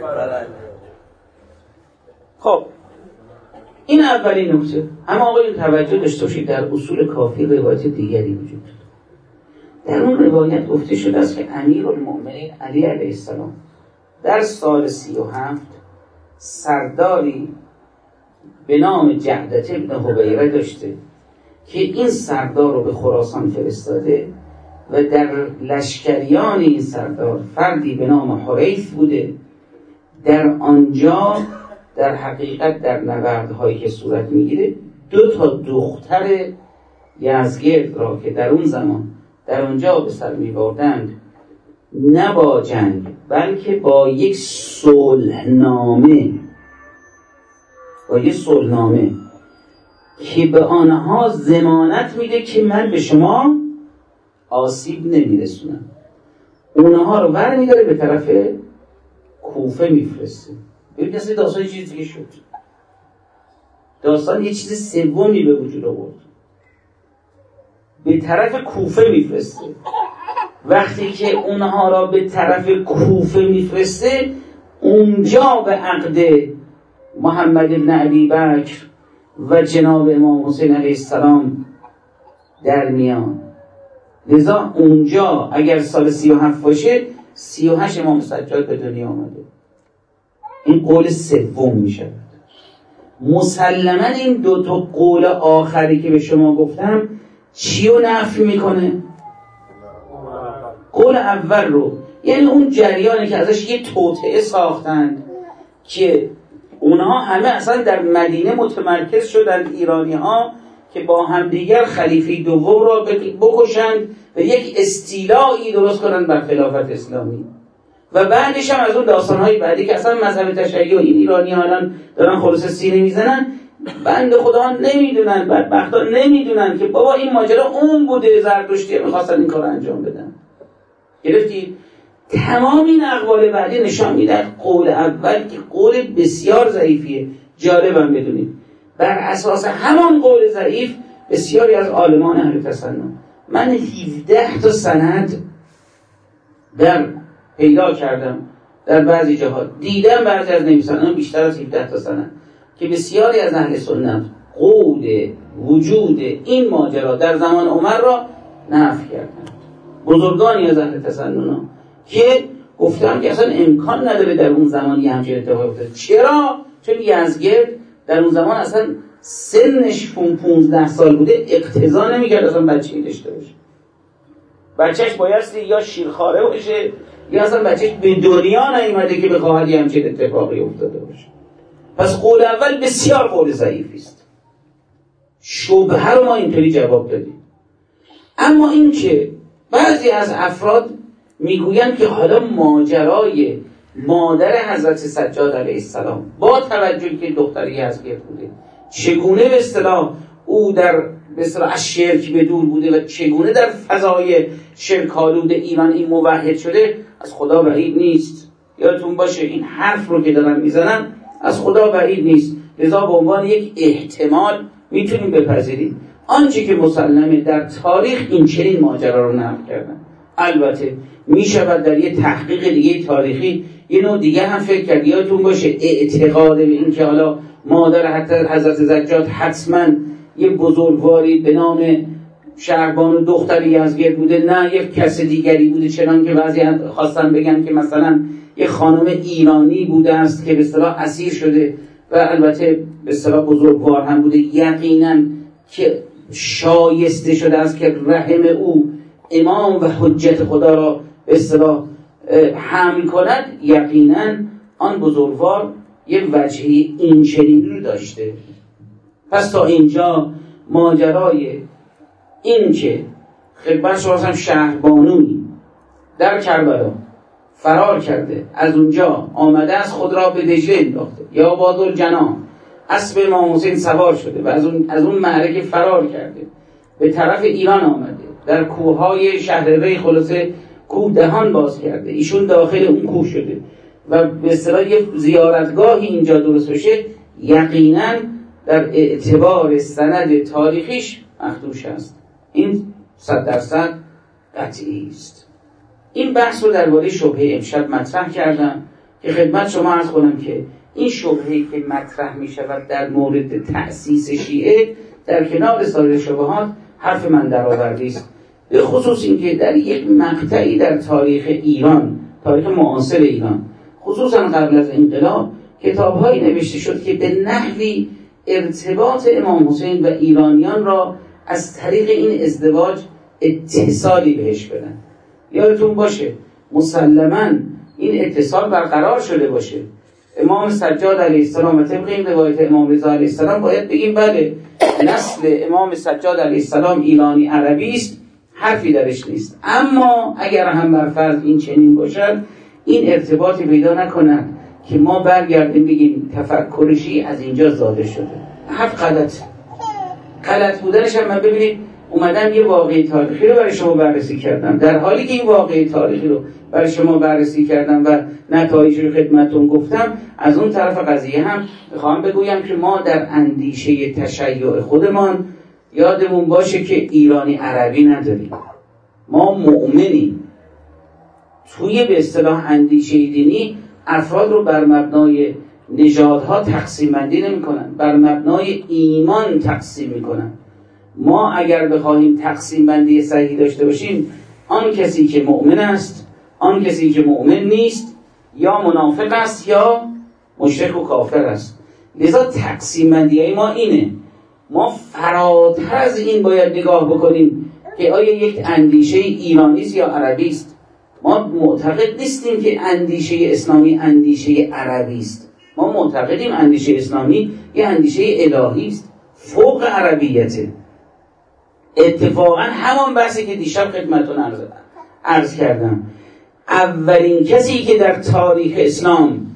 خب این اولین نکته. اما آقایون توجه داشته باشید در اصول کافی روایت دیگری وجود داره. در اون روایت گفته شده است که امیرالمؤمنین علی علیه السلام در سال 37 سرداری به نام جعدت ابن حبیره داشته که این سردار رو به خراسان فرستاده و در لشکریان این سردار فردی به نام حریث بوده. در آنجا در حقیقت در نبردهایی که صورت میگیره 2 دختر یزدگرد را که در اون زمان در اونجا به سر میبردند، نه با جنگ بلکه با یک صلحنامه که به آنها ضمانت میده که من به شما آسیب نمیرسونم، اونها رو برمیداره به طرف کوفه میفرسته. ببینید اصلا داستان یه چیزی دیگه شد. داستان یه چیز سومی به وجود آورد. به طرف کوفه میفرسته. وقتی که اونها را به طرف کوفه میفرسته، اونجا به عقد محمد ابن ابی بکر و جناب امام حسین علیه السلام در میان. لذا اونجا اگر سال 37 باشه 38 امام سجاد به دنیا آمده. این قول سوم میشه. مسلماً این 2 قول آخری که به شما گفتم چی رو نفی میکنه؟ قول اول رو، یعنی اون جریانی که ازش یه توطئه ساختند که اونها همه اصلا در مدینه متمرکز شدند، ایرانی ها، که با همدیگر خلیفه دوم را بکشند و یک استیلایی درست کنند بر خلافت اسلامی. و بعدش هم از اون داستان‌های بعدی که اصلا مذهب تشیع این ایرانی‌ها الان دارن خلاص سینه میزنن، بنده خدا نمیدونن، بدبختا نمیدونن که بابا این ماجرا اون بوده، زرتشتی می‌خواستن این کارو انجام بدن. گرفتید؟ تمام این اقوال بعدی نشان میده قول اول که قول بسیار ضعیفیه. جالبم بدونید بر اساس همان قول ضعیف بسیاری از عالمان اهل تسنن، من 17 تا سند در پیدا کردم در بعضی جاها، دیدم بعضی از نویسندگان بیشتر از 17 تا سند که بسیاری از اهل سنت قول وجود این ماجرا در زمان عمر را نفی کردند. بزرگانی از اهل تسنن که گفتن که اصلا امکان نداره در اون زمان یه همچین اتفاقی افتاد. چرا؟ چون یزدگرد در اون زمان اصلا سنش 15 سال بوده، اقتضا نمی‌کرد اصلا بچه‌ای داشته باشه. بچهش بایستی یا شیرخواره باشه یا اصلا بچهش به دنیا نیومده که بخواهد یه همچین اتفاقی افتاده باشه. پس قول اول بسیار قول ضعیفی است. شبهه رو ما اینطوری جواب دادیم. اما این که بعضی از افراد میگویند که حالا ماجرای مادر حضرت سجاد علیه السلام با توجه که دختر یزدگرد بوده، چگونه به اصطلاح او در به اصطلاح از شرک به دور بوده و چگونه در فضای شرک‌آلود ایران این موحد شده، از خدا بعید نیست. یادتون باشه این حرف رو که دارن میزنن از خدا بعید نیست. لذا به عنوان یک احتمال میتونیم بپذیریم. آنچه که مسلمه در تاریخ این چنین ماجرا رو نقل کردن. البته میشود در یه تحقیق دیگه تاریخی یه نوع دیگه هم فکر کرد. یادتون باشه اعتقاد به این که حالا مادر حتی حضرت زجاج حتما یه بزرگواری به نام شهربانو دختر یزگرد بوده، نه یک کس دیگری بوده، چنان که بعضی خواستن بگن که مثلا یه خانم ایرانی بوده است که به اصطلاح اسیر شده و البته به اصطلاح بزرگوار هم بوده، یقینا که شایسته شده است که رحم او امام و حجت خدا را به اصطلاح حمل کند. یقینا آن بزرگوار یه وجهه این چنینی رو داشته. پس تا اینجا ماجرای این که خدمت شما هم شهربانویی در کربلا فرار کرده، از اونجا آمده از خود را به دجله انداخته، یا بادالجناح اسب امام حسین سوار شده و از اون معرکه فرار کرده، به طرف ایران آمده، در کوههای شهر ری خلاصه کوه دهان باز کرده، ایشون داخل اون کوه شده و به اصطلاح یه زیارتگاهی اینجا درست بشه، یقینا در اعتبار سند تاریخیش مخدوش است. این 100% قطعی است. این بحث رو درباره شبهه امشب مطرح کردم که خدمت شما عرض کنم که این شبهه‌ای که مطرح می شود در مورد تأسیس شیعه در کنار سایر شبهات حرف من درآورده است، به خصوص اینکه در یک مقطعی در تاریخ ایران، تاریخ معاصر ایران، خصوصا قبل از انقلاب، کتاب‌هایی نوشته شد که به نحوی ارتباط امام حسین و ایرانیان را از طریق این ازدواج اتصالی بهش بدن. یادتون باشه مسلماً این اتصال برقرار شده باشه. امام سجاد علیه السلام و طبق این روایت امام رضا علیه السلام باید بگیم بله نسل امام سجاد علیه السلام ایرانی عربی است، حرفی درش نیست. اما اگر هم بر فرض این چنین باشد، این ارتباطی پیدا نکند که ما برگردیم بگیم تفکرشی از اینجا زاده شده. حرف غلط بودنش هم من ببینید اومدم یه واقعی تاریخی رو برای شما بررسی کردم، در حالی که این واقعی تاریخی رو برای شما بررسی کردم و نتایج رو خدمتتون گفتم، از اون طرف قضیه هم میخوام بگویم که ما در اندیشه تشیع خودمان یادمون باشه که ایرانی عربی نداریم، ما مؤمنیم. توی به اصطلاح اندیشه دینی افراد رو بر مبنای نژادها تقسیم بندی نمی‌کنن، بر مبنای ایمان تقسیم می‌کنن. ما اگر بخواهیم تقسیم بندی صحیح داشته باشیم، آن کسی که مؤمن است، آن کسی که مؤمن نیست، یا منافق است یا مشرک و کافر است. لذا تقسیم بندی ما اینه. ما فراتر از این باید نگاه بکنیم که آیا یک اندیشه ایرانی است یا عربی است. ما معتقد نیستیم که اندیشه اسلامی اندیشه عربی است. ما معتقدیم اندیشه اسلامی یه اندیشه الهی است، فوق عربیته. اتفاقا همان بحثی که دیشب خدمتتون عرض کردم، اولین کسی که در تاریخ اسلام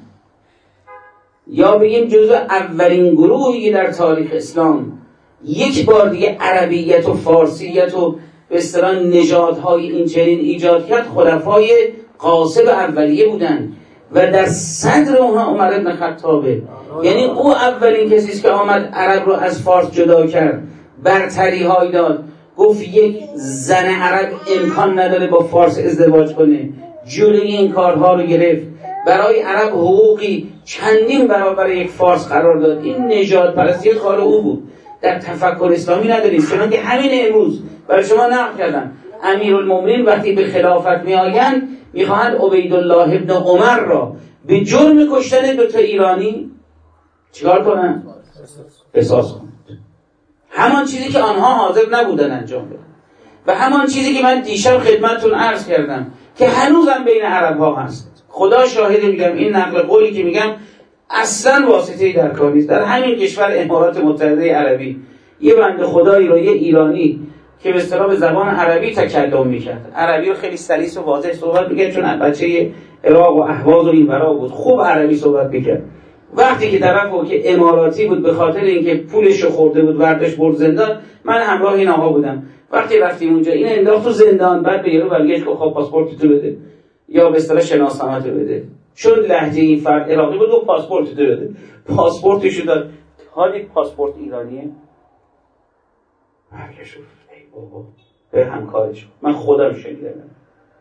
یا بگیم جزو اولین گروهی که در تاریخ اسلام یک بار دیگه عربیت و فارسیت و به اصطلاح نژادهای این چنین ایجاد کرد، خلفای قاسب اولیه بودن و در صدر اونها عمر بن خطابه. یعنی او اولین کسی است که آمد عرب رو از فارس جدا کرد، برتری های داد، گفت یک زن عرب امکان نداره با فارس ازدواج کنه، جلوی این کارها رو گرفت، برای عرب حقوقی چندین برابر یک فارس قرار داد. این نژاد پرستی کار او بود. در تفکر اسلامی نداریم، چون که همین امروز برای شما نقل کردم امیرالمومنین وقتی به خلافت می آیند میخواهند عبیدالله ابن عمر را به جرم کشتن دوتا ایرانی چیکار کنن؟ قصاص کنند. همان چیزی که آنها حاضر نبودن انجام بدن و همان چیزی که من دیشب خدمتتون عرض کردم که هنوزم بین عرب ها هست. خدا شاهد میگم این نقل قولی که میگم اصلا واسطه‌ای در کار نیست. در همین کشور امارات متحده عربی یه بنده خدایی رو، یه ایرانی که به اصطلاح به زبان عربی تکلم میکرد، عربی رو خیلی سلیس و واضح صحبت میکرد، چون بچه عراق و اهواز و این ورا بود، خوب عربی صحبت میکرد. وقتی که طرفو که اماراتی بود به خاطر اینکه پولش رو خورده بود برداشت برد زندان، من همراه این آقا بودم. وقتی رفتیم اونجا این انداخت تو زندان، بعد به یارو برگشت که خب پاسپورت تو بده یا به اصطلاح شناسنامه تو بده، چون لهجه این فرد عراقی بود و پاسپورت تو بده. پاسپورتشو داد. حالی پاسپورت ایرانیه. برگشت ای بابا به همکارش من خودم شنیدم.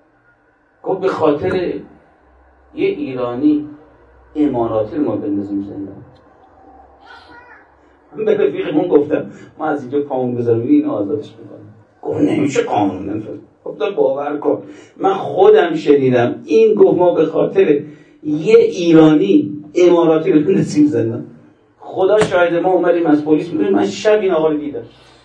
گفت به خاطر یه ایرانی اماراتی رو ما بندازیم زندان. من به رفیقمون گفتم ما از اینجا قانون بذارم اینو آزادش میکنم. گفت نمیشه قانون نمیشه. خب باور کن من خودم شنیدم این گفت ما به خاطر یه ایرانی اماراتی رو بندازیم زندان. خدا شاهد ما اومدیم از پلیس میدونیم من شب این آقا رو دیدم.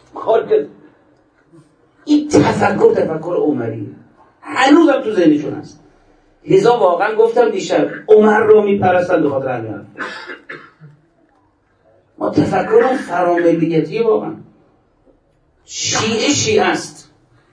این تفکر عمریه هنوزم تو ذهنشون هست. لذا واقعا گفتم دیشب عمر رو میپرستن به خاطر همین. ما تفکرم فراملیتی واقعا. شیعه است،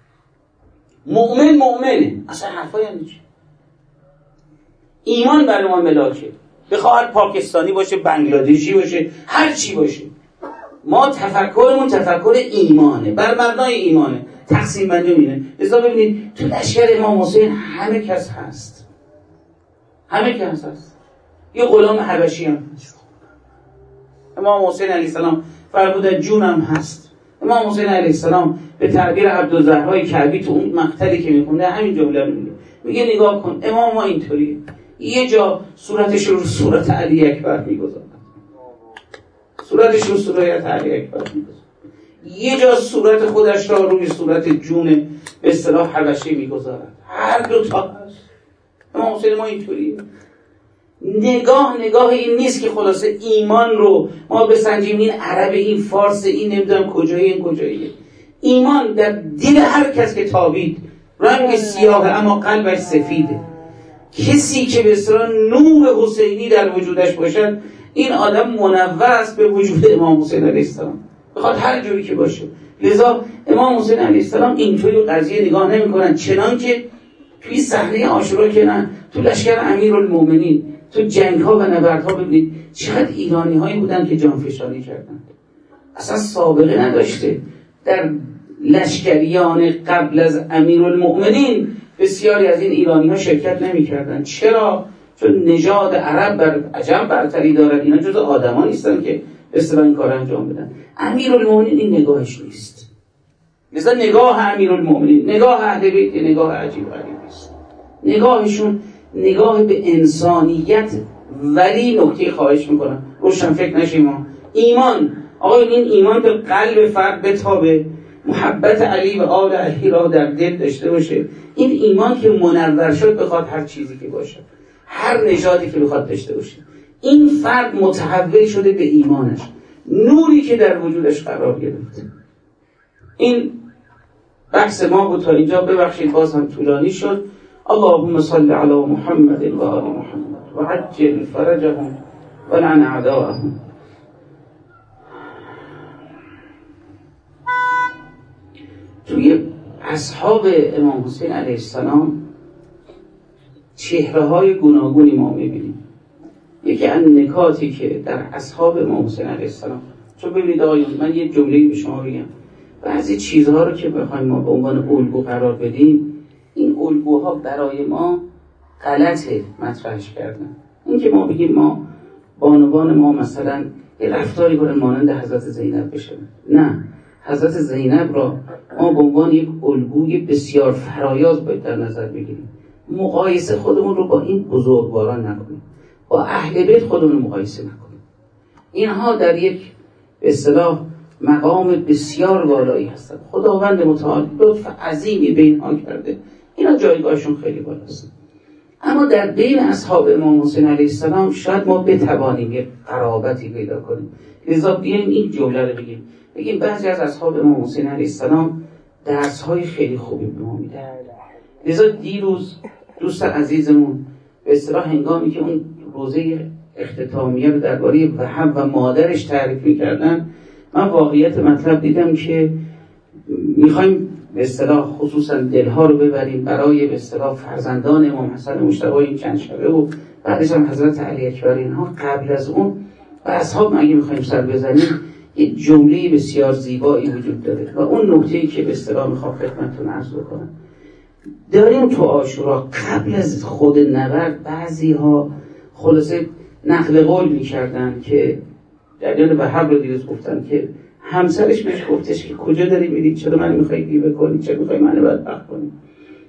مؤمنه. اصلا حرفایی هم نیست. ایمان برای ما ملاکه، بخواد پاکستانی باشه، بنگلادشی باشه، هر چی باشه. ما تفکرمون تفکر ایمانه، بر مبنای ایمانه. تقسیم بندی اینه. لذا ببینید تو لشکر امام حسین همه کس هست. یه غلام حبشی هم هست. امام حسین علیه السلام فرمودن جونم هست. امام حسین علیه السلام به تعبیر عبدالزهرای کعبی تو اون مقتلی که میخونده همین جمله رو میگه نگاه کن امام ما اینطوریه. یه جا صورتش رو صورت علی اکبر میگذارد، یه جا صورت خودش را روی صورت جون به اصطلاح حبشی میگذارد. هر دو تا هست. امام حسین ما اینطوریه. نگاه این نیست که خلاصه ایمان رو ما بسنجیم این عرب، این فارس، این نمیدونم کجاییه. ایمان در دل هر کس که تابید رنگ سیاه اما قلبش سفیده. کسی که به اصطلاح نور حسینی در وجودش باشد این آدم منور است به وجود امام حسین علیه السلام، بخواد هر جوری که باشه. لذا امام حسین علیه السلام اینطوری قضیه نگاه نمی‌کنن، چنان که توی صحنه عاشورا که نه تو لشکر امیرالمومنین تو جنگ‌ها و نبردها ببینید چقدر ایرانی‌هایی بودن که جانفشانی کردن. اصلا سابقه نداشته. در لشکریان قبل از امیرالمومنین بسیاری از این ایرانی‌ها شرکت نمی‌کردن. چرا؟ چون نژاد عرب بر عجم برتری دارد. اینا جزء آدما نیستن که به اصطلاح این کار انجام بدن. امیرالمومنین این نگاهش نیست. لذا نگاه امیرالمومنین، نگاه اهل بیت نگاه عجیب غریبی است. نگاهشون نگاه به انسانیت. ولی نکته خواهش میکنم روشن فکر نشیم. ایمان آقای این ایمان در قلب فرد بتابه، محبت علی و آل علی را در دل داشته باشه. این ایمان که منور شد بخواد هر چیزی که باشه، هر نژادی که بخواد داشته باشه، این فرد متحول شده به ایمانش، نوری که در وجودش قرار گرفته. این بحث ما بود تا اینجا. ببخشید باز هم طولانی شد. اللهم صل علی محمد و آل محمد و عجل فرجهم و لعن اعداءهم. توی اصحاب امام حسین علیه السلام چهره‌های گوناگونی ما می‌بینیم. یکی از نکاتی که در اصحاب امام حسین علیه السلام، چون ببینید آقایون من یه جمله‌ای به شما بگم، بعضی چیزها رو که بخوایم ما به عنوان الگو قرار بدیم، این الگوها برای ما غلطه مطرحش کردن. این که ما بگیم ما بانوان ما مثلا یه رفتاری کنن مانند حضرت زینب بشه، نه، حضرت زینب را ما به عنوان یک الگوی بسیار فرایاز باید در نظر بگیریم. مقایسه خودمون رو با این بزرگواران نکنیم، با اهل بیت خودمون رو مقایسه نکنیم. اینها در یک به اصطلاح مقام بسیار والایی هستند. خداوند متعال لطف عظیمی به اینها کرده، اینا جایگاهشون خیلی بالاست. اما در بین اصحاب امام حسین علیه السلام شاید ما بتوانیم یک قرابتی پیدا کنیم. لذا بیایم این جمله رو بگیم بعضی از اصحاب امام حسین علیه السلام درس‌های خیلی خوبی به ما میدن. لذا دیروز دوست عزیزمون به اصطلاح هنگامی که اون روزه اختتامیه رو درباره وهب و مادرش تعریف می‌کردن، من واقعیت مطلب دیدم که می‌خوایم به اصطلاح خصوصا دلها رو ببریم برای به اصطلاح فرزندان امام حسن مجتبی این چند شبه و بعدش هم حضرت علی اکبر. اینها قبل از اون و اصحاب اگه می‌خوایم سر بزنیم یه جمله بسیار زیبایی وجود داره و اون نکته‌ای که به اصطلاح می‌خوام خدمتتون عرض کنم. داریم تو عاشورا قبل از خود نبرد بعضی‌ها خلاصه نقل قول می‌کردن که جریان وهب رو دیروز گفتن که همسرش بهش گفتش که کجا داری میری، چرا من می‌خوای گیبه کنی، چرا می‌خوای منو بدبخت کنی.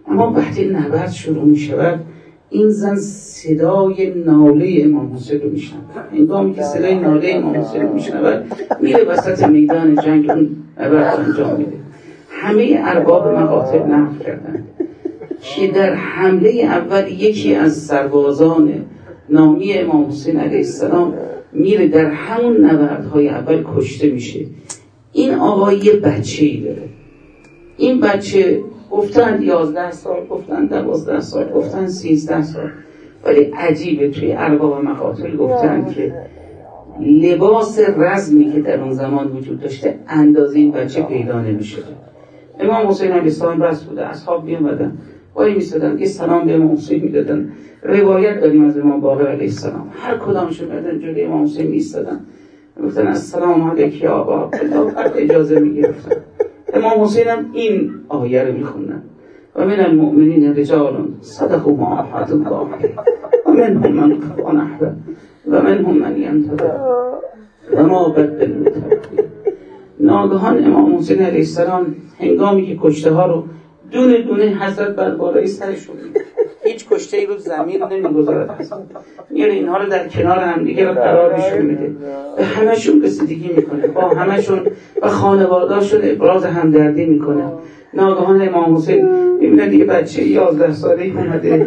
اما وقتی نبرد شروع می شود این زن صدای ناله امام حسین رو میشنود. هنگامی که صدای ناله امام حسین رو میشنود میره وسط میدان جنگ اون نبرد انجام میده. همه ارباب مقاتل نقل کردند که در حمله اول یکی از سربازان نامی امام حسین علیه السلام میره در همون نبردهای اول کشته میشه. این آقا یه بچه‌ای داره. این بچه گفتن 11 سال، گفتن 12 سال، گفتن 13 سال، ولی عجیبه توی ارباب مقاتل گفتن که لباس رزمی که در اون زمان وجود داشته اندازه این بچه پیدا نمی‌شده. امام حسین علیه السلام بس بوده، اصحاب می‌اومدن وای می‌ایستادن یه سلام به امام حسین می‌دادن. روایت داریم از امام باقر علیه السلام هر کدامشون می‌اومدن جلوی امام حسین می‌ایستادن گفتن السلام علیک یا ابا عبدالله، اجازه می‌گرفتن. امام حسین هم این آیه رو می‌خوندن و من المؤمنین رجال صدقوا ما عاهدوا الله علیه و منهم من قضى نحبه و منهم من ینتظر و ما بدلوا تبدیلا. ناگهان امام حسین علیه السلام هنگامی که کشته ها رو دونه دونه حضرت بر بالای سرشون میده، هیچ کشته ای رو زمین نمیگذارد، میاره اینها رو در کنار هم دیگه رو قرار نشون میده، به همشون رسیدگی میکنه، با همشون و خانواده‌شون ابراز همدردی میکنه. ناگهان امام حسین میبینه دیگه بچه 11 ساله‌ای اومده،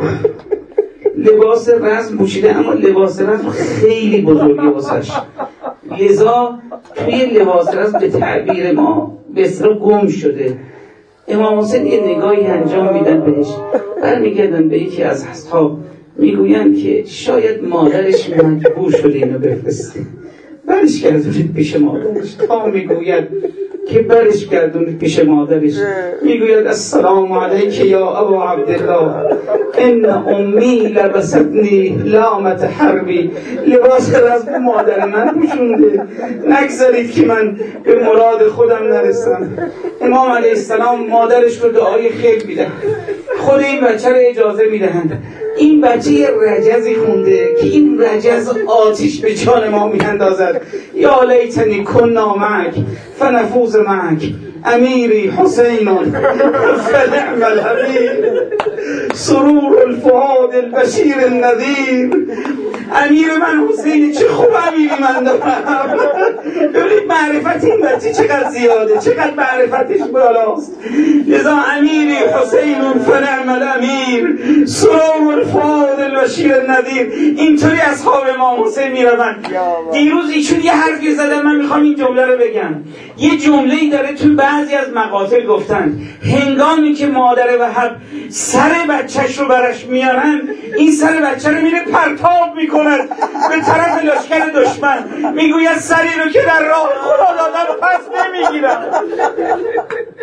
لباس رزم پوشیده اما لباس رزم خیلی بزرگی واسش، لذا توی لباس رزم به تعبیر ما به اصطلاح گم شده. امام حسین یه نگاهی انجام میدن بهش، برمیگردن به یکی از اصحاب میگوین که شاید مادرش مجبور شده اینو بفرسته، برش گردونید پیش مادرش. تا میگوید که برش گردونید پیش مادرش، میگوید السلام علیک یا ابا عبدالله ان امی لبستنی لامت حربی، لباس رزم مادر من پوشونده، نگذارید که من به مراد خودم نرسم. امام علیه السلام مادرش رو دعای خیر میدن، خود این بچه رو اجازه میدهند. این بچه یه رجزی خونده که این رجز آتش به جان ما میاندازد. یا لیتنی کنا معک فنفوز معک امیری حسین فنعم الامیر سرور الفؤاد البشیر النذیر. امیر من حسین، چه خوب امیری من دارم. ببینید معرفت این بچه چقدر زیاده، چقدر معرفتش بالاست. لذا امیری حسین فنعم الامیر سرور الفؤاد البشیر النذیر. اینطوری اصحاب امام حسین میروند. دیروز ایشون یه حرفی زدن، من میخوام این جمله رو بگم. یه جمله‌ای داره تو بعضی از مقاتل گفتن، هنگامی که مادر وهب سر بچهش رو برش میارن، این سر بچه رو میره پرتاب میکند به طرف لشکر دشمن، میگوید سری رو که در راه خدا دادن پس نمیگیرن.